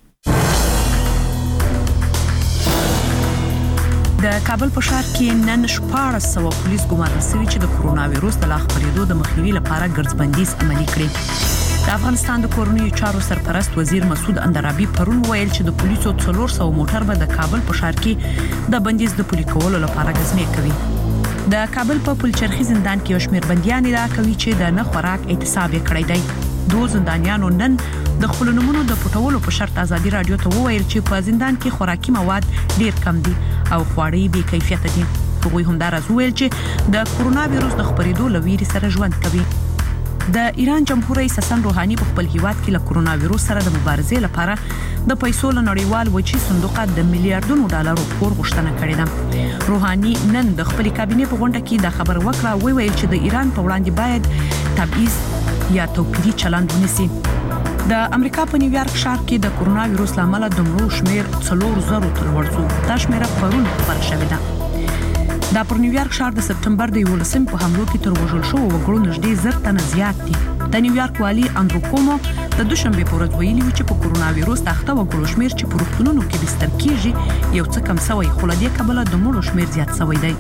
د کابل په ښار کې نن 1400 پولیس ګمارل شوي چې د کرونا وایروس د لا خپرېدو د مخنیوي لپاره ګرځبندیز عملي کړي د افغانستان د کورنیو چارو سرپرست وزیر مسعود اندرابي پرون ویل چې د پولیسو 400 موټر به د کابل په ښار کې د بندیز د پلي کولو لپاره ګزمې کوي د کابل په پلچرخي زندان کې یو شمېر بنديان دا کوي چې د نه خوراک احتساب کړی دی دوه زندانیانو نن د خپل نمونو د پټولو په شرط ازادي رادیو ته وویل چې په زندان کې خوراکي مواد ډیر کم دي او خواړې بې کیفیت دي هغوی هم دا راز ویل چې د کرونا وایروس د خپرېدو لویري سره ژوند کوي د ایران جمهور رئیس حسن روحاني په خپل هیواد کې له کرونا وایروس سره د مبارزې لپاره د پیسو له نړیوال وچی صندوق د میلیارډونو ډالرو پور غوښتنه کړې ده روحاني نن د خپل کابینې په غونډه کې دا خبر وکړه ویل چې د ایران په وړاندې باید تبعیض یا توپیري چلند ونیسي د امریکا په نیویارک ښار کې د کرونا وایروس لامل د مړو شمیر 400 تر ورڅو دا شمیر پرون خبر شوی ده دا پر نیویارک ښار د سپټمبر د 11 په حملو کې تر وژل شو وګړو نږدې 1000 تنه زیات دي د نیویارک والی اندرو کومو د دوشنبه په ورځ ویلي چې په کرونا وایروس اخته وګړو شمیر چې په روغتونونو کې بستر کیږي یو څه کم سوی خو له دې کبله د مړو شمیر زیات سوی دی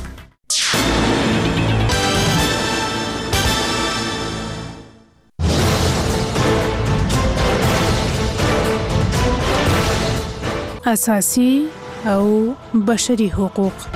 اساسي او بشري حقوق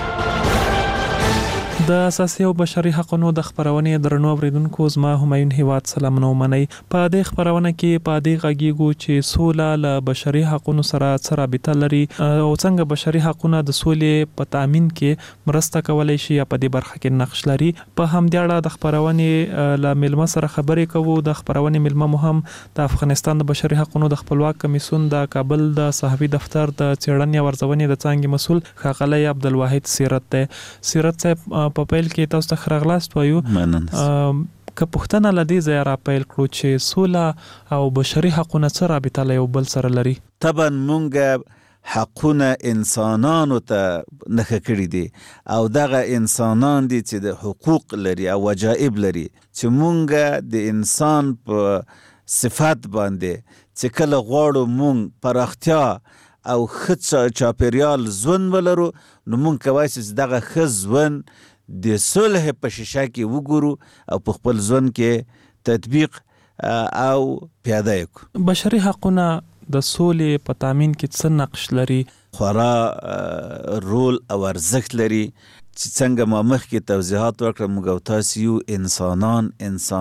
د اساسي او بشري حقوقو د خبرونې درنو اوریدونکو زما همایون هیواد سلامونه ومني په دې خبرونه کې په دې غږیږو چې سوله له بشري حقوقو سره څه رابطه لري او څنګه بشري حقوقونه د سولې په تامین کې مرسته کولای شي په دې برخه کې نقش لري په همدې اړه د خبرونې له ملما سره خبرې کوو د خبرونې ملما مهم د افغانستان د بشري حقوقو د خپلواک کمیسیون د کابل د صحافي دفتر د چېړنې او ارزونې د څانګې مسول ښاغلی عبدالواحد سیرت دی سیرت صاحب په پیل کې تاسو ته خراغلاست وایو که پښتنه لدی ځای را پیل کړو چې سوله او بشري حقوقونه څه رابطه له یو بل سره لري طبعا مونږ حقونه انسانانو ته نخښه کړی دي او دغه انسانان دي چې د حقوق لري او وجایب لري چې مونږ د انسان په صفات باندې چې کله غواړو مونږ پراختیا او ښه چاپیریال ژوند ولرو نو مونږ کولی چې دغه ښه ژوند د صلح په شیشه کې وګورو او په خپل ژوند کې تطبیق او پیاده کړو بشري حقونه د سولې په تامین کې څه نقش لري خورا رول او ارزښت لري چې څنګه ما مخکې توضیحات ورکړم موږ او تاسو یو انسانان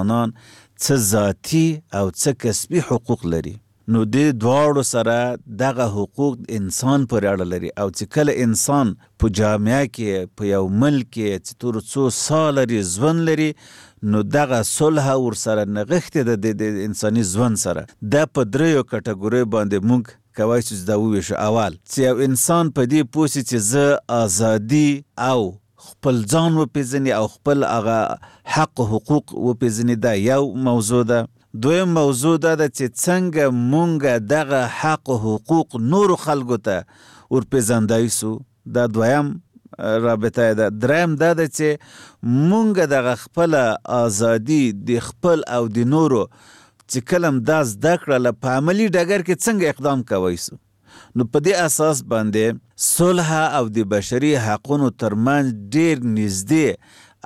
څه ذاتي او څه کسبي حقوق لري نو د دواړو سره دغه حقوق انسان پر اړه لري او چې کله انسان په جامعه کې په یو ملک کې چې تر څو سال لري ژوند لري نو دغه صلح ور سره نغښته د انساني ژوند سره د په دریو کټګوري باندې موږ کوي چې دا وویشو اول چې یو انسان په دې پوسي چې زه ازادي او خپل ځان وپیژني او خپل هغه حق او حقوق وپیژني دا یو موضوع ده دویم موضوع دا ده چې څنګه مونږ دغه حق او حقوق نور خلکو ته ورپیژندای سو دا دویم رابطه ده دریم دا ده چې مونږ دغه خپل ازادي د خپل او د نورو چې کلم دا زده کړله په عملي ډګر کې څنګه اقدام کوی سو نو په دې اساس باندې صلح او د بشري حقوقو ترمنځ ډیر نږدې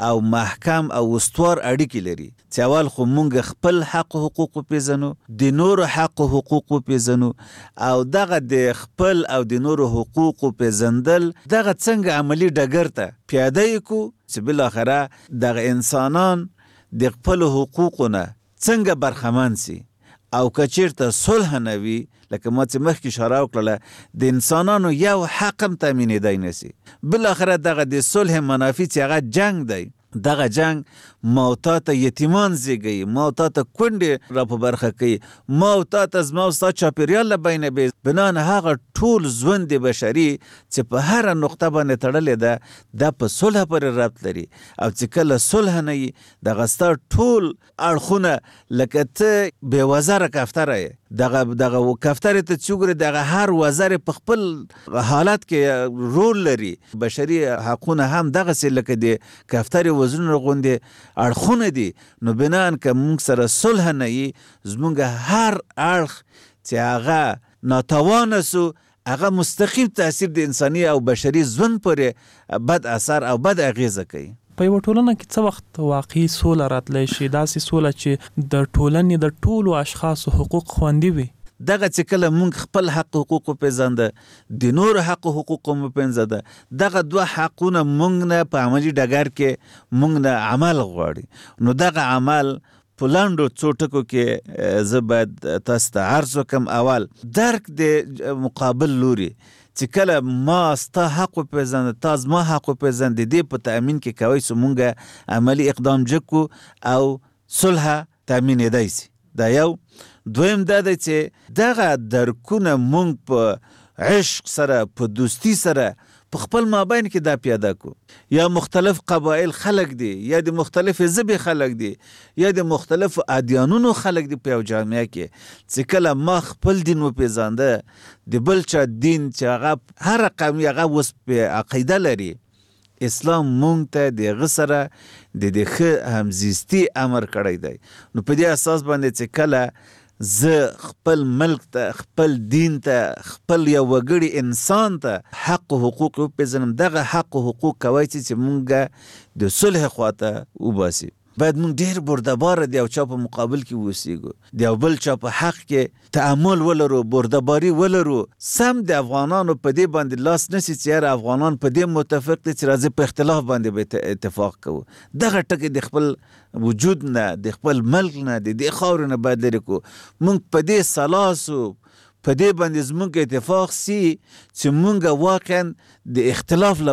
او محکم او استوار اړیکې لري چې اول خو مونږ خپل حق او حقوق پیژنو، د نور حق او حقوق پیژنو، او دغه د خپل او د نور حقوق پیژندل دغه څنګه عملی ډګر ته پیاده کو چې بل اخره دغه انسانان د خپل حقوقونه څنګه برخمن سي، او کچیرته صلح نه وي لکه ما چې مخکې اشاره وکړله د انسانانو یو حق هم تامینېدی نشي. بالاخره دغه د صلح منافي چې هغه جنگ دی، دغه جنگ ما تا ته یتیمان زیږوي، ما تا ته کونډې را په برخه کوي، ما تا ته زما او ستا چاپېریال له بینه بې بنان هغه ټول ژوند بشري چې په هره نقطه باندې تړلې ده دا په صلح پورې ربط لري، او چې کله صلح نه وي دغه ستا ټول اړخونه لکه ته بې وزره کفتره یې، دغه کفترې ته چې وګورې دغه هر وزر په خپل حالت کې رول لري. بشري حقونه هم دغسې لکه د کفترې وزرونه غوندې اړخونه دي. نو بنان که مونږ سره صلح نه وي زمونږ هر اړخ چې هغه ناتوانه سو هغه مستقیم تاثیر د انساني او بشري ژوند پورې بد اثر او بد اغیزه کوي. په یو ټولنه کې څه وخت واقعي سوله راتلی شي، داسې سوله چې د ټولنې د ټولو اشخاصو حقوق خوندي وي؟ دغه چې کله مونږ خپل حق حقوق پیژنده د نور حق حقوق مو پیژنده، دغه دوه حقونه مونږ نه په عملي ډګر کې مونږ نه عمل غواړي. نو دغه عمل په لاندو څو ټکو کې زه باید تاسو ته عرض وکم. اول درک د مقابل لوري چې کله ما ستا حق پیژنده تا زما حق پیژنده دې په تأمین کې کوي سو مونږ عملی اقدام جکو او صلح تأمینېدای سي. دا یو. دویم دا دی چې دغه درکونه مونږ په عشق سره په دوستی سره په خپل مابین کې دا پیاده کو. یا مختلف قبایل خلق دي، یا د مختلف ژبې خلق دي، یا د مختلف ادیانونو خلق دي په یو جامعه کې، چې کله ما خپل دین وپیژانده د بل چا دین چې هغه هر قوم هغه اوس په عقیده لري، اسلام مونږ ته دغه سره د ښه همزیستي امر کړی دی. نو په دې اساس باندې چې کله زه خپل ملک ته، خپل دین ته، خپل یو وګړي انسان ته حق و حقوق وپیژنم، دغه حق و حقوق کوي چې مونږ د صلح خواته وباسي. باید مونږ ډېر بردباره د یو چا په مقابل کې اوسیږو، د یو بل چا په حق کې تعامل ولرو، بردباري ولرو. سم د افغانانو په دې باندې لاس نسی چې یاره افغانان په دې متفق دي چې راځي په اختلاف باندې به اتفاق کوو. دغه ټکي د خپل وجود نه، د خپل ملک نه، د دې خاورې نه باید لرې کو. مونږ په دې سلاسو په دې باندې زمونږ اتفاق سي چې مونږ واقعا د اختلاف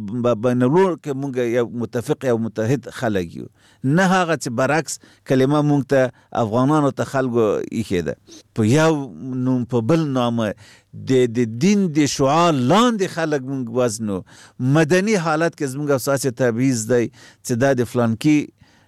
بینالور کې مونږ یو متفق یو متحد خلک یو، نه هغه چې برعکس کلمه مونږ ته افغانانو ته خلکو ایښې ده په یو نوم په بل نامه د دین د شعار لاندې خلک مونږ وزنو. مدني حالت کې زمونږ اساسي تبعیض دی چې دا د فلانکي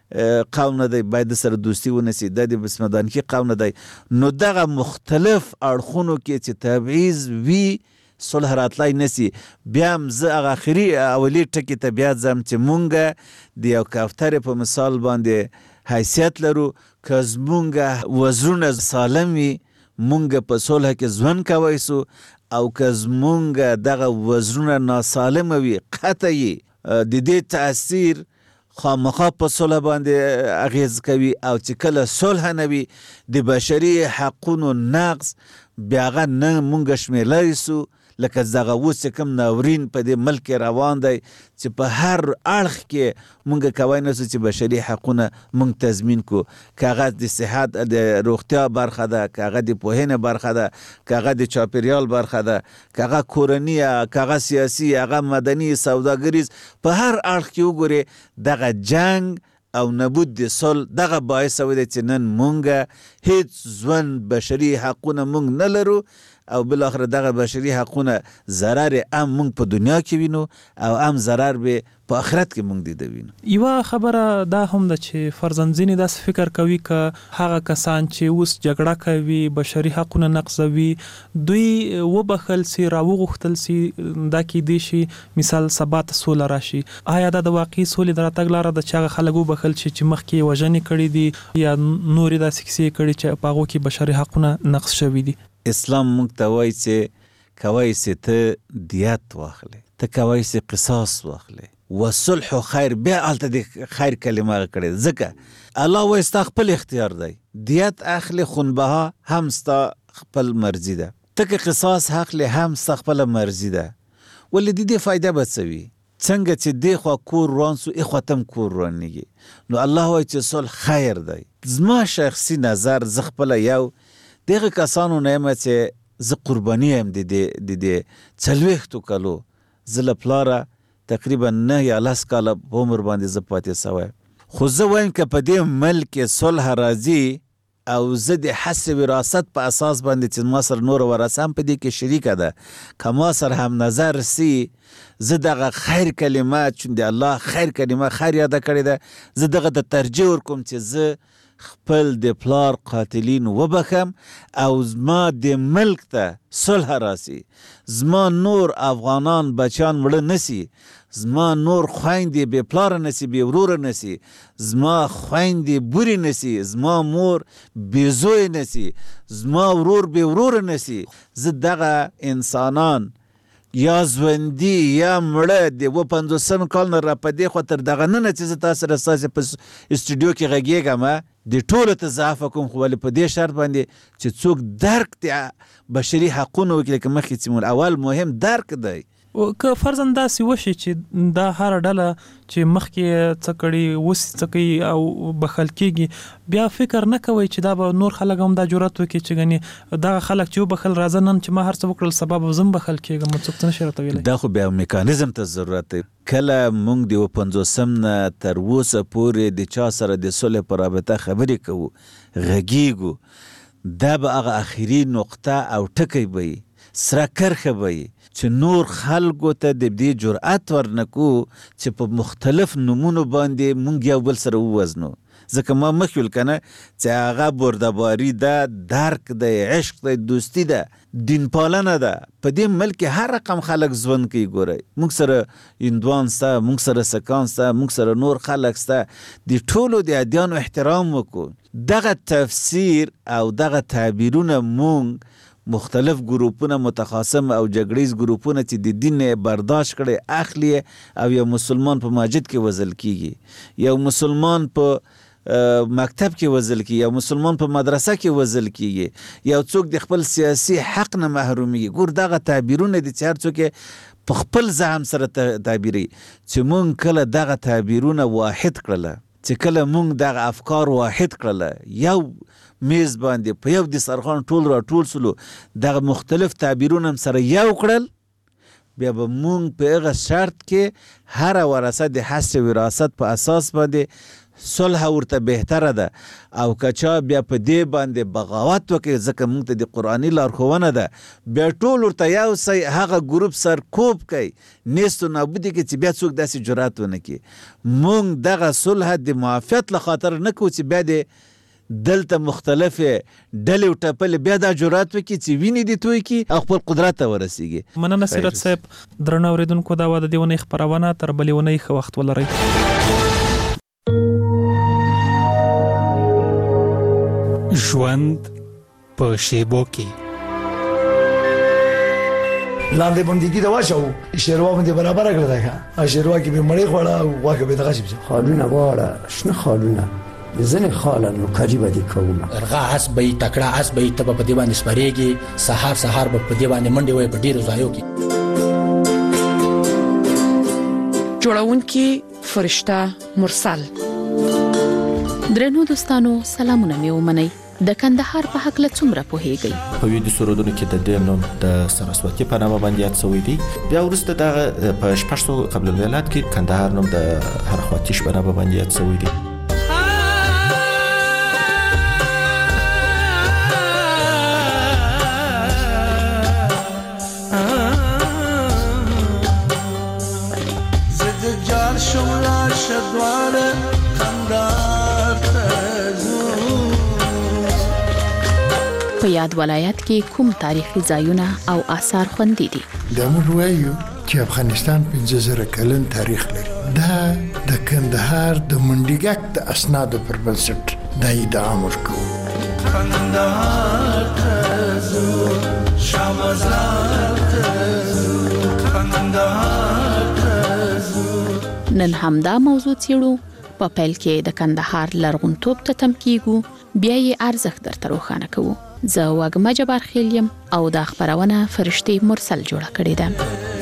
قوم نه دی باید سره دوستی ونسی، دا د بسمدانکی قوم نه دی. نو دغه مختلف اړخونو کې چې تبعیض وی صلح راتلای نسی. بیا هم زه هغه اخري اولی ټکي ته بیا ځم چې مونږ د یو کفترې په مثال باندې حیثیت لرو. که زمونږ وزرونه سالم وي مونږ په صلح کې ژوند کوی سو، او که زمونږ دغه وزرونه ناسالمه وي قطعي د دې تاثیر خامخا په صلح باندې اغیز کوي. او چې کله صلح نه وي د بشري حقونو نقض بیا هغه نه مونږ شمیرلی سو. لکه دغه اوس چې کوم ناورین په دې ملک کې روان دی چې په هر اړخ کې مونږ کوی نه سو چې بشري حقونه مونږ تضمین کو، که هغه د صحت د روغتیا برخه ده، که هغه د پوهنې برخه ده، که هغه د چاپیریال برخه ده، که هغه کورني، که هغه سیاسي، هغه مدني، سوداګریز، په هر اړخ کې وګورې دغه جنگ او نبود د صلح دغه باعث شوی دی چې نن مونږ هیڅ ژوند بشري حقونه مونږ نه لرو، او بالاخره دغه بشري حقونه ضرر هم مونږ په دنیا کې وینو او هم ضرر به په آخرت کې مونږ دیده وینو. یوه خبره دا هم ده چې فرضاً ځینې داسې فکر کوي که هغه کسان چې اوس جګړه کوي، بشري حقونه نقضوي، دوی وبخل سي، راوغوښتل سي، دا کیدای شي مثال سبا ته سوله راشي. آیا دا د واقعي سولې د راتګ لاره ده چې هغه خلک وبخل شي چې مخکې یې وژنې کړي دي یا نورې داسې کیسې کړي چې په هغو کې بشري حقونه نقض شوي دي؟ اسلام مونږ ته وایي چې کوی سي ته دیت واخلې، ته کوی سي قصاص واخلې، وصلح خیر بیا الته د خیر کلمه کړي ځکه الله وایي ستا خپل اختیار دی دیت اخلي خونبها هم ستا خپل مرزي ده تک قصاص حق له هم ستا خپل مرزي ده ولې د دې فائدہ بچوي څنګه چې دی خو کور روانسو اخوتم کور روانيږي نو الله وایي چې صلح خیر دی زما شخصي نظر ز خپل یو دغه کسانو نه چې ز قرباني هم د څلوېختو کالو زله پلاره تقریبا 9 یا 10 کاله په عمر باندې ز پاتې سوی خو زه وایم که په دې ملک صلح راځي او زه د حس وراثت په اساس باندې چې ما سره نور ورثه هم په دې کې شریکه ده که ما سره هم نظر سي زه دغه خیر کلمه چون د الله خیر کلمه خیر یاده کړې ده زه دغه د ترجیح ورکوم چې زه خپل د پلار قاتلین وبخم او زما د ملک ته صلح راسي زما نور افغانان بچان مړه نسی زما نور خویندې بې پلاره نسی بې وروره نسی زما خویندې بورې نسی زما مور بې زوی نسی زما ورور بې وروره نسی زه دغه انسانان یا ژوندي یا مړه د 50 کال نه را په دې خوا تر دغه نه چې زه تاسو سره ستاسې په استودیو کې غږېږم د ټولو ته ضعف کوم خو ولې په دې شرط باندې چې څوک درک د بشري حقونو وکړي لکه مخکې چې اول مهم درک دی که فرضاً داسې وشي چې دا هر ډله چې مخکې څه کړي اوس څه کوي او بخښل کېږي بیا فکر نه کوئ چې دا به نور خلک هم دا جرأت وکړي چې ګنې دغه خلک چې وبخښل راځه نن چې ما هر څه وکړل سبا به زه هم بخښل کېږم څوک څه نشي راته ویلی دا خو بیا میکانیزم ته ضرورت دی کله موږ د 50 نه تر اوسه پورې د چا سره د صلح په رابطه خبرې کوو غږیږو دا به هغه اخري نقطه او ټکی به سره کرخه به چې نور خلکو ته د دې جرأت ورنکو چې په مختلف نمونو باندې مونږ یو بل سره ووزنو ځکه ما مخکې ویل کنه چې هغه بردباري ده درک دی عشق دی دوستی ده دین پالنه ده په دې ملک هر رقم خلک ژوند کوي ګورئ موږ سره هندوان سته موږ سره سکان سته موږ سره نور خلک سته د ټولو د ادیانو احترام وکړو دغه تفسیر او دغه تعبیرونه مونږ مختلف ګروپونه متخاصم او جګړیز ګروپونه چې د دین برداشت کړي اخلي او یو مسلمان په مسجد کې وزل کیږي یو مسلمان په مکتب کې وزل کیږي یو مسلمان په مدرسه کې وزل کیږي یو څوک د خپل سیاسي حق نه محرومي ګور دغه تعبیرونه د هر څوک په خپل ځام سره تعبیري چې مونږ کله دغه تعبیرونه واحد کړل چې کله مونږ دغه افکار واحد کړل یو میز باندې په یو دسترخوان ټول را ټول سلو دغه مختلف تعبیرونه سره یو کړل بیا به مونږ په هغه شرط کې هر ورثه د حس وراثت په اساس باندې صلح ورته بهتره ده او کچا بیا په دې باندې بغاوت وکړي ځکه مونږ ته د قرآني لارښوونه ده بیا ټول ورته یو سی هغه ګروپ سر کوب کوي نیست و نابودي کې چې بیا څوک داسې جرأت ونه کړي مونږ دغه صلح د معافیت له خاطر نه کوو چې بیا د دلته مختلفه ډلې او ټپلې بیا دا جرأت وکړي چې ویني دي توی کی او خپل قدرت ته ورسیږي مننه سیرت صاحب درنه اوریدونکو دا و د دیونه خبرونه تر بلې ونې خو وخت ولرئ ژوند په شیبو کې لاندې بندګي دا واچو شیروا باندې برابر کړل دا شیروا کې به مړې خوړه او واکه به دغه شي خالونه واړه شنه خالونه زنه خالن کاری بدی کوم ارغه اس به تکړه اس به تب په دی باندې سپریږي سحر به په دی باندې منډي وای په ډیرو ځایو کې جوړونکي فرشته مرسل درنو دوستانو سلامونه مې ومنئ د کندهار په حق له څومره پوهیږئ په ویډیو سرودونو کې د دې نوم د سرسوتی په نامه باندې یاد شوی دی بیا ورسته د په 600 قبل الولادت کې کندهار نوم د هرخواتیش په نامه باندې یاد شوی دی په یاد ولایت کې کوم تاریخي ځایونه او آثار خوندي دي د موږ وایو چې افغانستان 15000 کلن تاریخ لري دا د کندهار د منډیګک د اسنادو پر بنسټ د ادعا ورکو کندهار تزو شامزار تزو کندهار تزو نن همدا موضوع څیړو. په پیل کې د کندهار لرغونتوب ته تم کیږو، بیا یې ارزښت درته روښانه کوو. زه وږمه جبار خیل یم او دا خبرونه فرشتي مرسل جوړه کړې ده.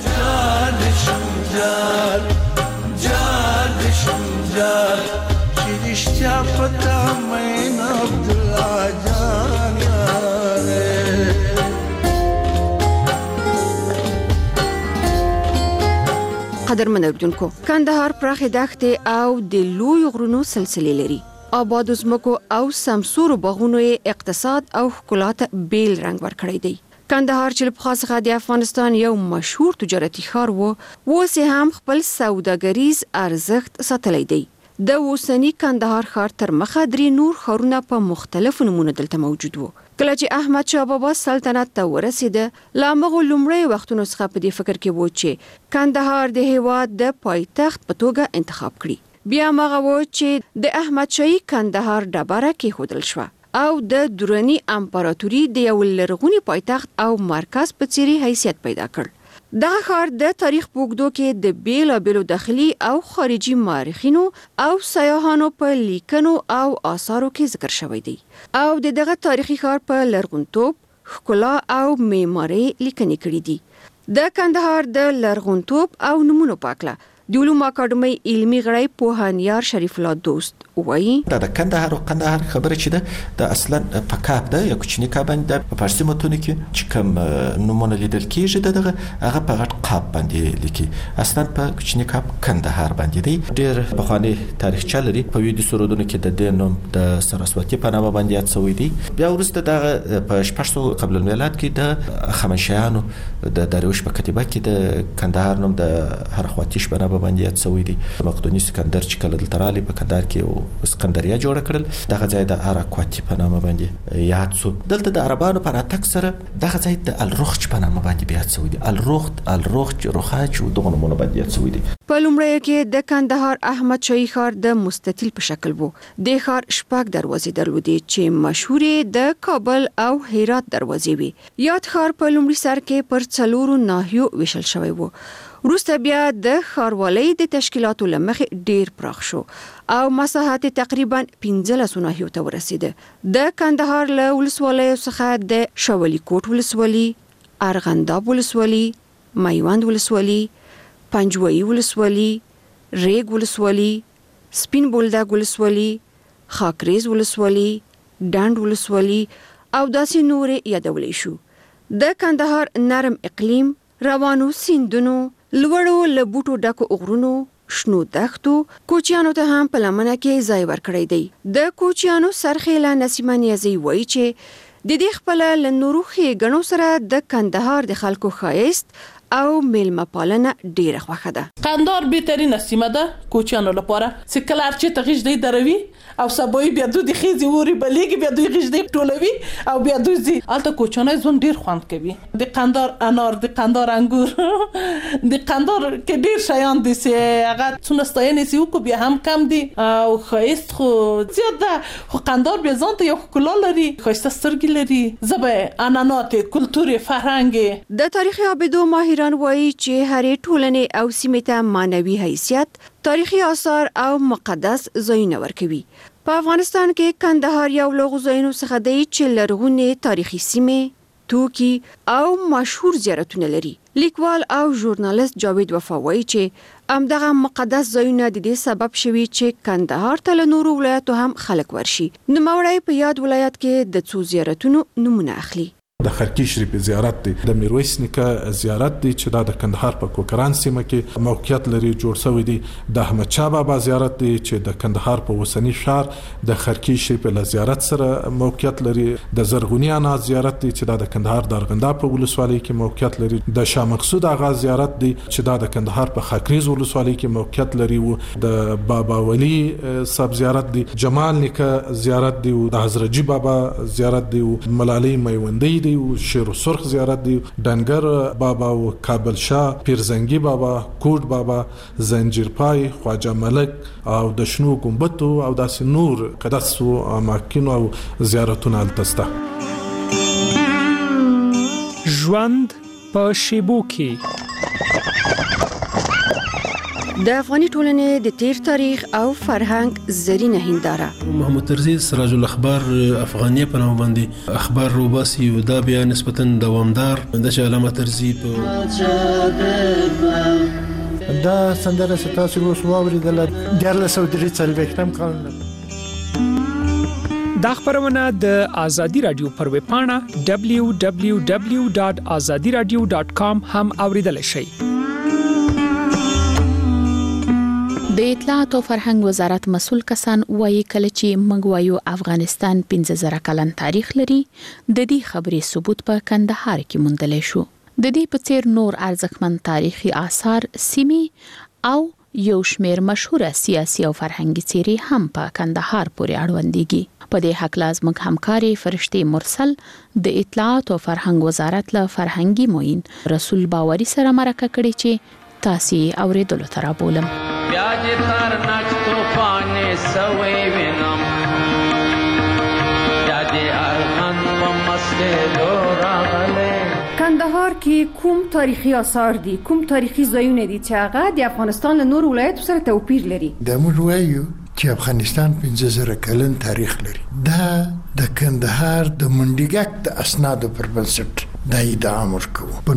قدرمن اوریدونکو، کندهار پراخې دښتې او د لوی غرونو سلسلې لري. آباد زمکو او سمسور باغونو اقتصاد او ښکلا ته بیل رنګ ورکړی دی. کندهار چې په خاصه د افغانستان یو مشهور تجارتي ښار وو، اوس هم خپل سوداګریز ارزښت ساتلی دی. د اوسنی کندهار ښار تر مخه درې نور ښارونه په مختلفو نمونه دلته موجود وو. کله چې احمد شاه بابا سلطنت ته ورسېده، لا مغو لومړی وختونو څخه په دې فکر کې و چې کندهار د هیواد د پایتخت په توګه انتخاب کړي. بیا مغه و چې د احمد شاهي کندهار ډبره کې خودل شو او د درونی امپراتوري د یو لرغونی پایتخت او مرکز په څیر حیثیت پیدا کړ. دا ښار د تاریخ په اوږدو کې د بیلابیلو داخلي او خارجي مورخینو او سیاحانو په لیکنو او آثارو کې ذکر شوی دی او دغه تاریخي ښار په لرغونتوب، ښکلا او معمارۍ لیکنې کړې دي. د کندهار د لرغونتوب او نمونو په اړه د علومو اکاډمۍ علمي غړی پوهانیار شریف الله دوست وایي دا د کندهار او قندهار خبره چې ده د اصلا په کاپ ده یو کوچنی کاپ باندې په فارسی متون کې چې کوم نمونه لیدل کېږي دغه هغه په غټ قاب باندې لیکي. اصلا په کوچنی کاپ کندهار باندې دی. ډېر بخوانی تاریخچه لري. په ویدي سرودونو کې د دې نوم د سرسوتی په نامه باندې یاد شوی دی. بیا وروسته دغه په 600 قبل المیلاد کې د خمشیانو د داریوش په کتیبه کې د کندهار نوم د هرخواتیش په نامه باندې یاد شوی دی. مقدوني سکندر چې کله دلته رالی په کندهار کې اسکندریه جوړ کړل، دغه ځای د اراکواتی په نامه باندې یاد شو. دلته د عربانو په راتګ سره دغه ځای د الرخج په نامه باندې یاد شوی دی. الرخج رخاج او دغه نومونه باندې یاد شوی دی. په لومړی کې د کندهار احمد شاهي ښار د مستطیل په شکل وو. د ښار شپږ دروازې درلودې چې مشهورې د کابل او هرات دروازې وي. یاد ښار په لومړي سر کې پر 4 ناحیو ویشل شوی وو. وروسته بیا د ښاروالۍ د تشکیلاتو له مخې ډیر پراخ شو او مساحت تقریبا 15 ناحیو ته ورسېده. د کندهار له ولسوالیو څخه د شاولی کوټ ولسوالي، ارغنداب ولسوالي، میوند ولسوالي، پنجوایي ولسوالي، ریګ ولسوالي، سپین بولدک ولسوالي، خاکریز ولسوالي، ډنډ ولسوالي او داسې نورې یادولې شو. د کندهار نرم اقلیم، روانو سیندونو، لوړو له بوټو ډکو غرونو، شنو دښتو کوچیانو ته هم په لمنه کې ځای ورکړی دی. د کوچیانو سرخیله نسیمه نیازی وایي چې د دې خپل له نورو ښېګڼو سره د کندهار د خلکو ښایست او میلمه پالنه ډیره خوښه ده. کندهار بهترین سیمه ده کوچیانو لپاره. سکلار چې تغیج دی دروي او سبوي بیا دوی خېزي ووري بلېږي بیا دوی غیج دی ټولوي او بیا دوی زی الته کوچانای زون ډیر خوند کوي. د قندهار انار، د قندهار انګور، د قندهار کې ډیر شیان دي چې هغه څونستاینې سی وکړو بیا هم کم دي او خیست خو زیات ده. خو قندهار بیا ځان ته یو ښکلا لري، ښایسته سترګې لري، ژبه، عنعنات، کلتور، فرهنګ. د تاریخي عابدو ماهران وایي چې هرې ټولنې او سیمې ته معنوي حیثیت، تاریخي آثار او مقدس ځایونه ورکوي. په افغانستان کې کندهار یو له ځایونو څخه دی چې لرغونې تاریخي سیمې، توکي او مشهور زیارتونه لري. لیکوال او ژورنالیست جاوید وفا وایي چې همدغه مقدس ځایونه د دې سبب شوي چې کندهار ته له نورو ولایتو هم خلک ورشي. نوموړی په یاد ولایت کې د څو زیارتونو نمونه اخلي. د خرکی شریف زیارت دی، د میرویس نیکه زیارت دی چې دا د کندهار په کوکران سیمه کې موقعیت لري، جوړ شوی دی. د احمد شاه بابا زیارت دی چې د کندهار په اوسنی ښار د خرکی شریف له زیارت سره موقعیت لري. د زرغونی انا زیارت دی چې دا د کندهار د ارغنداب په ولسوالۍ کې موقعیت لري. د شاه مقصود آغا زیارت دی چې دا د کندهار په خاکریز ولسوالۍ کې موقعیت لري. د بابا ولی صاحب زیارت دی. جمال نیکه زیارت دی. د حضرت جی بابا زیارت دی. ملالۍ میوندۍ دی. شیر سرخ زیارت دی. ډنګر بابا او کابل شاه، پیرزنګي بابا، کوټ بابا، زنجیرپای، خواجه ملک او د شنو ګمبتو او داسې نور قدس او اماکن او زیارتونه التسته. ژوند په شیبو کې د افغاني ټولنې د تیر تاریخ او فرهنګ زرینه هنداره. محمد طرزي سراج الاخبار افغانیه په نوم باندې اخبار روباسي او دا بیا نسبتا دوامدار د علامه طرزي په دا سندره ستاسو اوس واوریدل د 1943 کال. دا خبرونه د ازادي رادیو پر ویب پاڼه www.azadiradio.com هم اوریدل شئ. د اطلاعات او فرهنګ وزارت مسول کسان وایي کله چې موږ وایو افغانستان 15000 کلن تاریخ لري د دې خبرې ثبوت په کندهار کې موندل شو. د دې په څیر نور ارزښتمن تاریخي آثار سیمې او یو شمېر مشهوره سیاسي او فرهنګي څیرې هم په کندهار پورې اړوندېږي. په دې حق لازم همکاري فرشتي مرسل د اطلاعات او فرهنګ وزارت له فرهنګي معین رسول باوري سره مرکه کړې چې تاسو اوریدلو تر بولم. بیا دې تر ناچ طوفان سوي وینم بیا دې ارغن په مسته راغله. کندهار کې کوم تاریخي آثار دي، کوم تاریخي ځایونه دي چې هغه د افغانستان له نور ولایتو سره توپیر لري؟ د موږ وایو چې افغانستان 15000 کلن تاریخ لري. دا د کندهار د منډیګک د اسنادو پر بنسټ د ادعا ورکوي په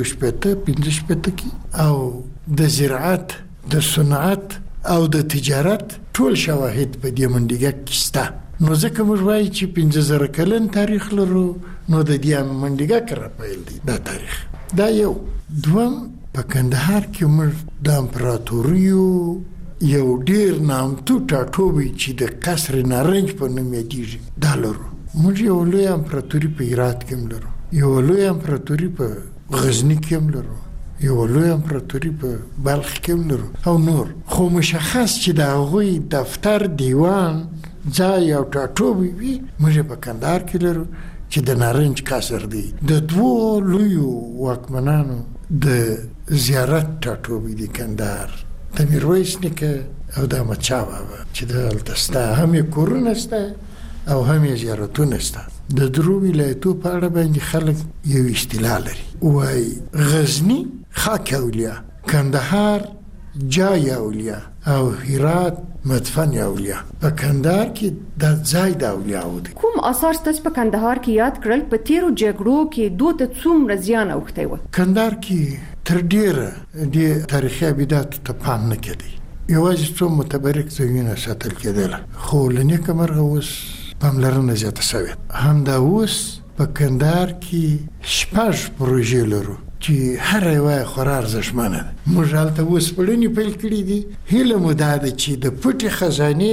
1915 کې او د زراعت د صنعت او د تجارت ټول شواهد په دې منډیګک کې شته. نو ځکه موږ وایو چې 15000 کلن تاریخ لرو، نو د دې منډیګک راپیل دی دا تاریخ. دا یو دوم په کندهار کې موږ د امپراتوریو یو ډیر نامتو ټاټوبی چې د قصر نارنج په نوم یادېږي دا لرو. موږ یو لوی امپراتوري په هرات کې لرو، یو لوی امپراتوري په غزنی کې لرو، یو لوی امپراتوري په بلخ کې لرو او نور. خو مشخص چې دا غوي دفتر دیوان ځای او ټاټوبی وي موږ په کندهار کې لرو چې د نارنج قصر دی. د دوه لوی واکمنانو د زیارت ټاټوبی دی کندهار، د میرویس نیکه او د احمد شاه بابا چې دلته سته، هم یې کورونه سته او هم یې زیارتونه سته. د درو ولایتو په اړه باندې خلک یو اصطلاح لري، وایي غزنی خاک اولیا، کندهار جای اولیا او هرات مدفن اولیا. په کندهار کې د ځای د اولیاء دي. کوم آثار ستاسو په کندهار کې یاد کړل په تیرو جګړو کې دوه ته څومره زیان اوښتی و؟ کندهار کې تر ډیره د تاریخي ابدات ته پام نه کېدی، یوازې څو متبرک ځایونه ساتل کېدل. خو لنیکه مرغه اوس پاملرنه زیاته شوې. همدا اوس په کندهار کې 6 پروژې لرو چې هر یو خورا ارزښتمنه ده. موږ هلته اوس پړنې پیل کړي دي. هیله مو دا ده چې د پټې خزانې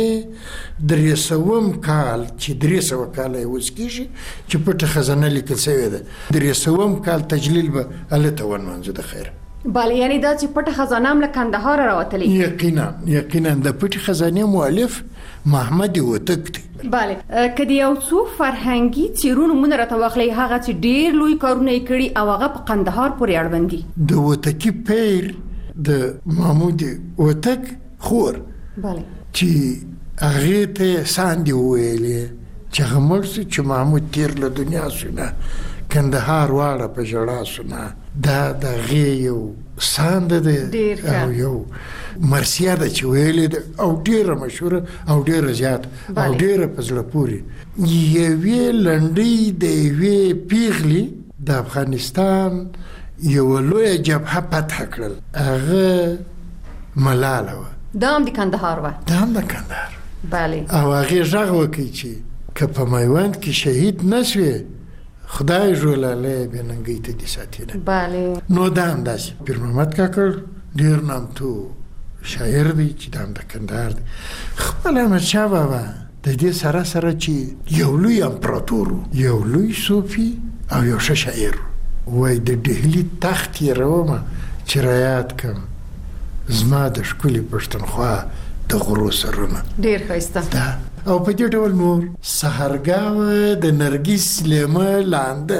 300 کال چې 300 کال یې اوس کېږي چې پټه خزانه لیکل شوې ده، 300 کال تجلیل به هلته ونمانځو د خیره. بله، یعنی دا چې پټه خزانه هم له کندهار راوتلې؟ یقینا د پټې خزانې مؤلف محمد وتک دی. بله، کدی یو څو فرهنګي څیرونو مونږ راته واخلي هغه چې ډیر لوی کارونه یې کړي او هغه په کندهار پورې اړوند دي. د وتکی پیر د محمود وتک خور، بله، چې هغه ته ساندې ویلې چې همړ چې محمود تیر له دنیا سونه کندهار واړه په جړا سونه. دا د غي یو ساند ده او یو مرسیا ده چې ویلې او ډیره مشهوره او ډیره زیات او ډیره په زړه پورې. یوې لنډۍ د یوې پیغلې د افغانستان یو لوی جبهه فتح کړل، هغه ملاله وه. دا هم د کندهار وه؟ دا هم د کندهار. بله. او هغې غږ وکړي چې که په میوند کې شهید نسوې خدای جولاله بننګي ته دي ساتینه. بله. نو دا هم داسې پیر محمد کاکړ ډیر نامتو شاعر دی چې دا هم د کندهار دی. خپل احمد شاه بابا د دې سره سره چې یو لوی امپراتور، یو لوی صوفي او یو ښه شاعر. وای د ډهلي تخت یې رومه چې رایاد کم زما د ښکلي پښتونخوا د غرو سرونه. ډیر ښایسته. او په دې ډول نور سحرګاوه د نرګس لیمه لاندې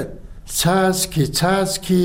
څاڅکي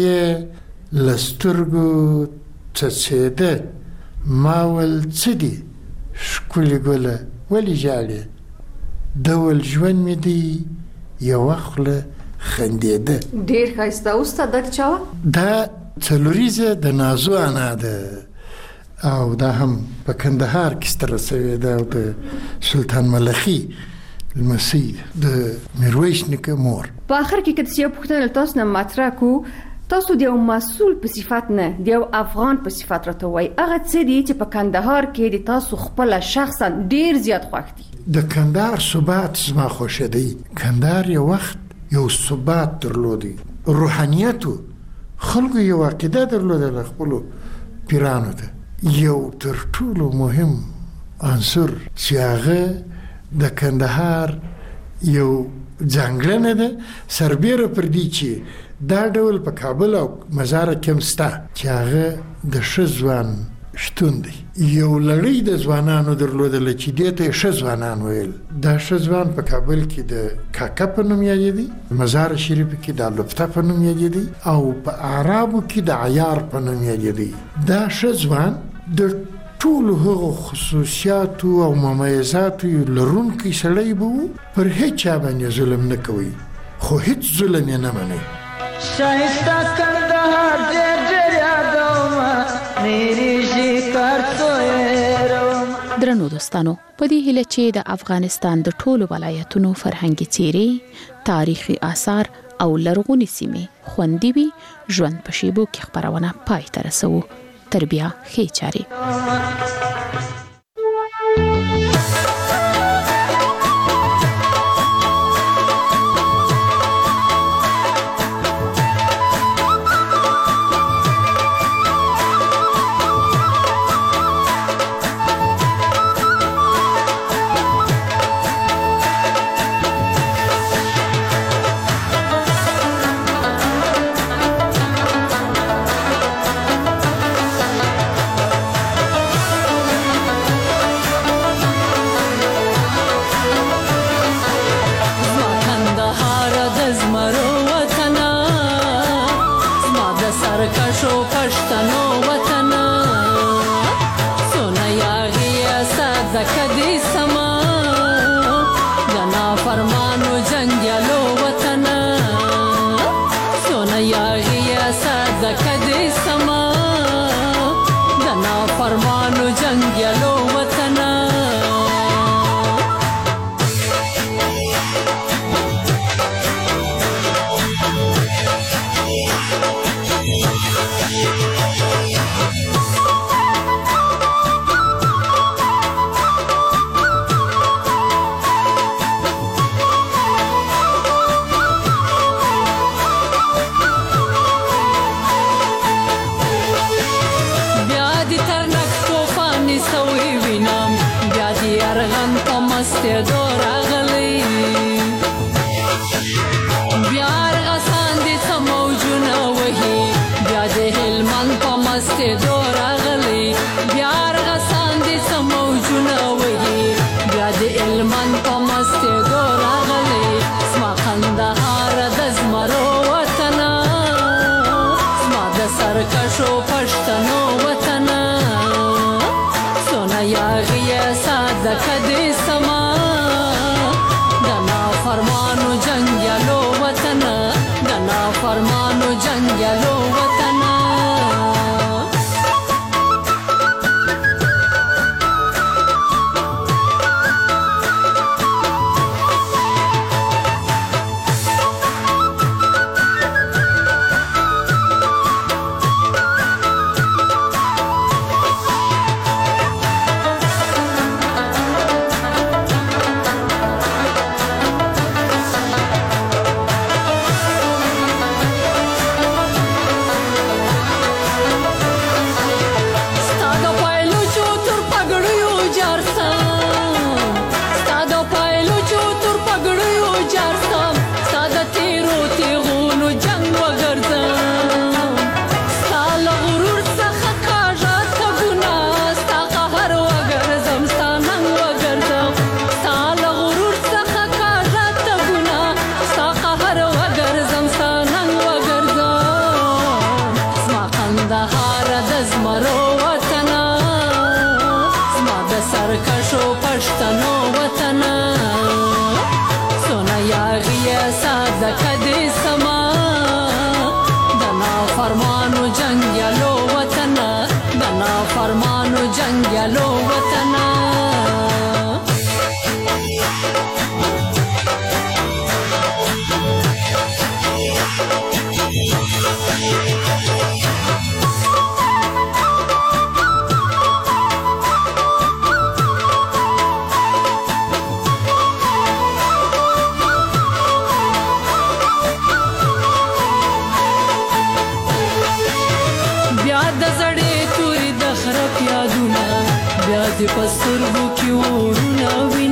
لسترګو څڅېده ما ول څه دي ښکلې ګله ولې ژاړې ډول ژوند مې دی یوه خوله خندېده. ډېر ښایسته. اوس دا چا وه؟ دا څلوریزه د نازو انا ده او دا هم په کندهار کې ستر شوی دا د سلطان ملخي المسی د میرویس نیکه مور. په اخر کې کله چې پوښتنه تاسو نه مطرح کو، تاسو د یو مسؤل په صفت نه د یو افغان په صفت راته وای هغه څه دي چې په کندهار کې د تاسو خپل شخصا ډیر زیات خوښ دي؟ د کندهار ثبات زما خوښه دی. کندهار یو وخت یو ثبات درلودي، روحانيتو خلکو یو عقیده درلوده خپل پیرانو ته. یو تر ټولو مهم عنصر چې هغه د کندهار یو ځانګړنه ده سربېره پر دې چې دا ډول په کابل او مزار کې مستا چې هغه د شزوان شتون دی. یو لړۍ د ځوانانو درلودل چې دته شزوانان ویل. دا شزوان په کابل کې د کاکا په نوم یادېدي، مزار شریف کې د لفته په نوم یادېدي، او په عربو کې د عیار په نوم یادېدي. دا شزوان د ټول هغو خصوصیاتو او مميزاتو لرونکي سړی بو، پر هیڅ باندې ظلم نه کوي، خو هیڅ ظلم یې نه مني. شایسته کندهار ډېر ډېر یادومه میری شکر تویروم. درنو دوستانو، په دې هیله چې د افغانستان د ټولو ولایتونو فرهنګي څیرې، تاریخي آثار او لرغونی سیمې خوندي وي، ژوند په شیبو کې خبرونه پای ته رسوو. تر بیا ښې چارې. پسترګو کې ورونه وي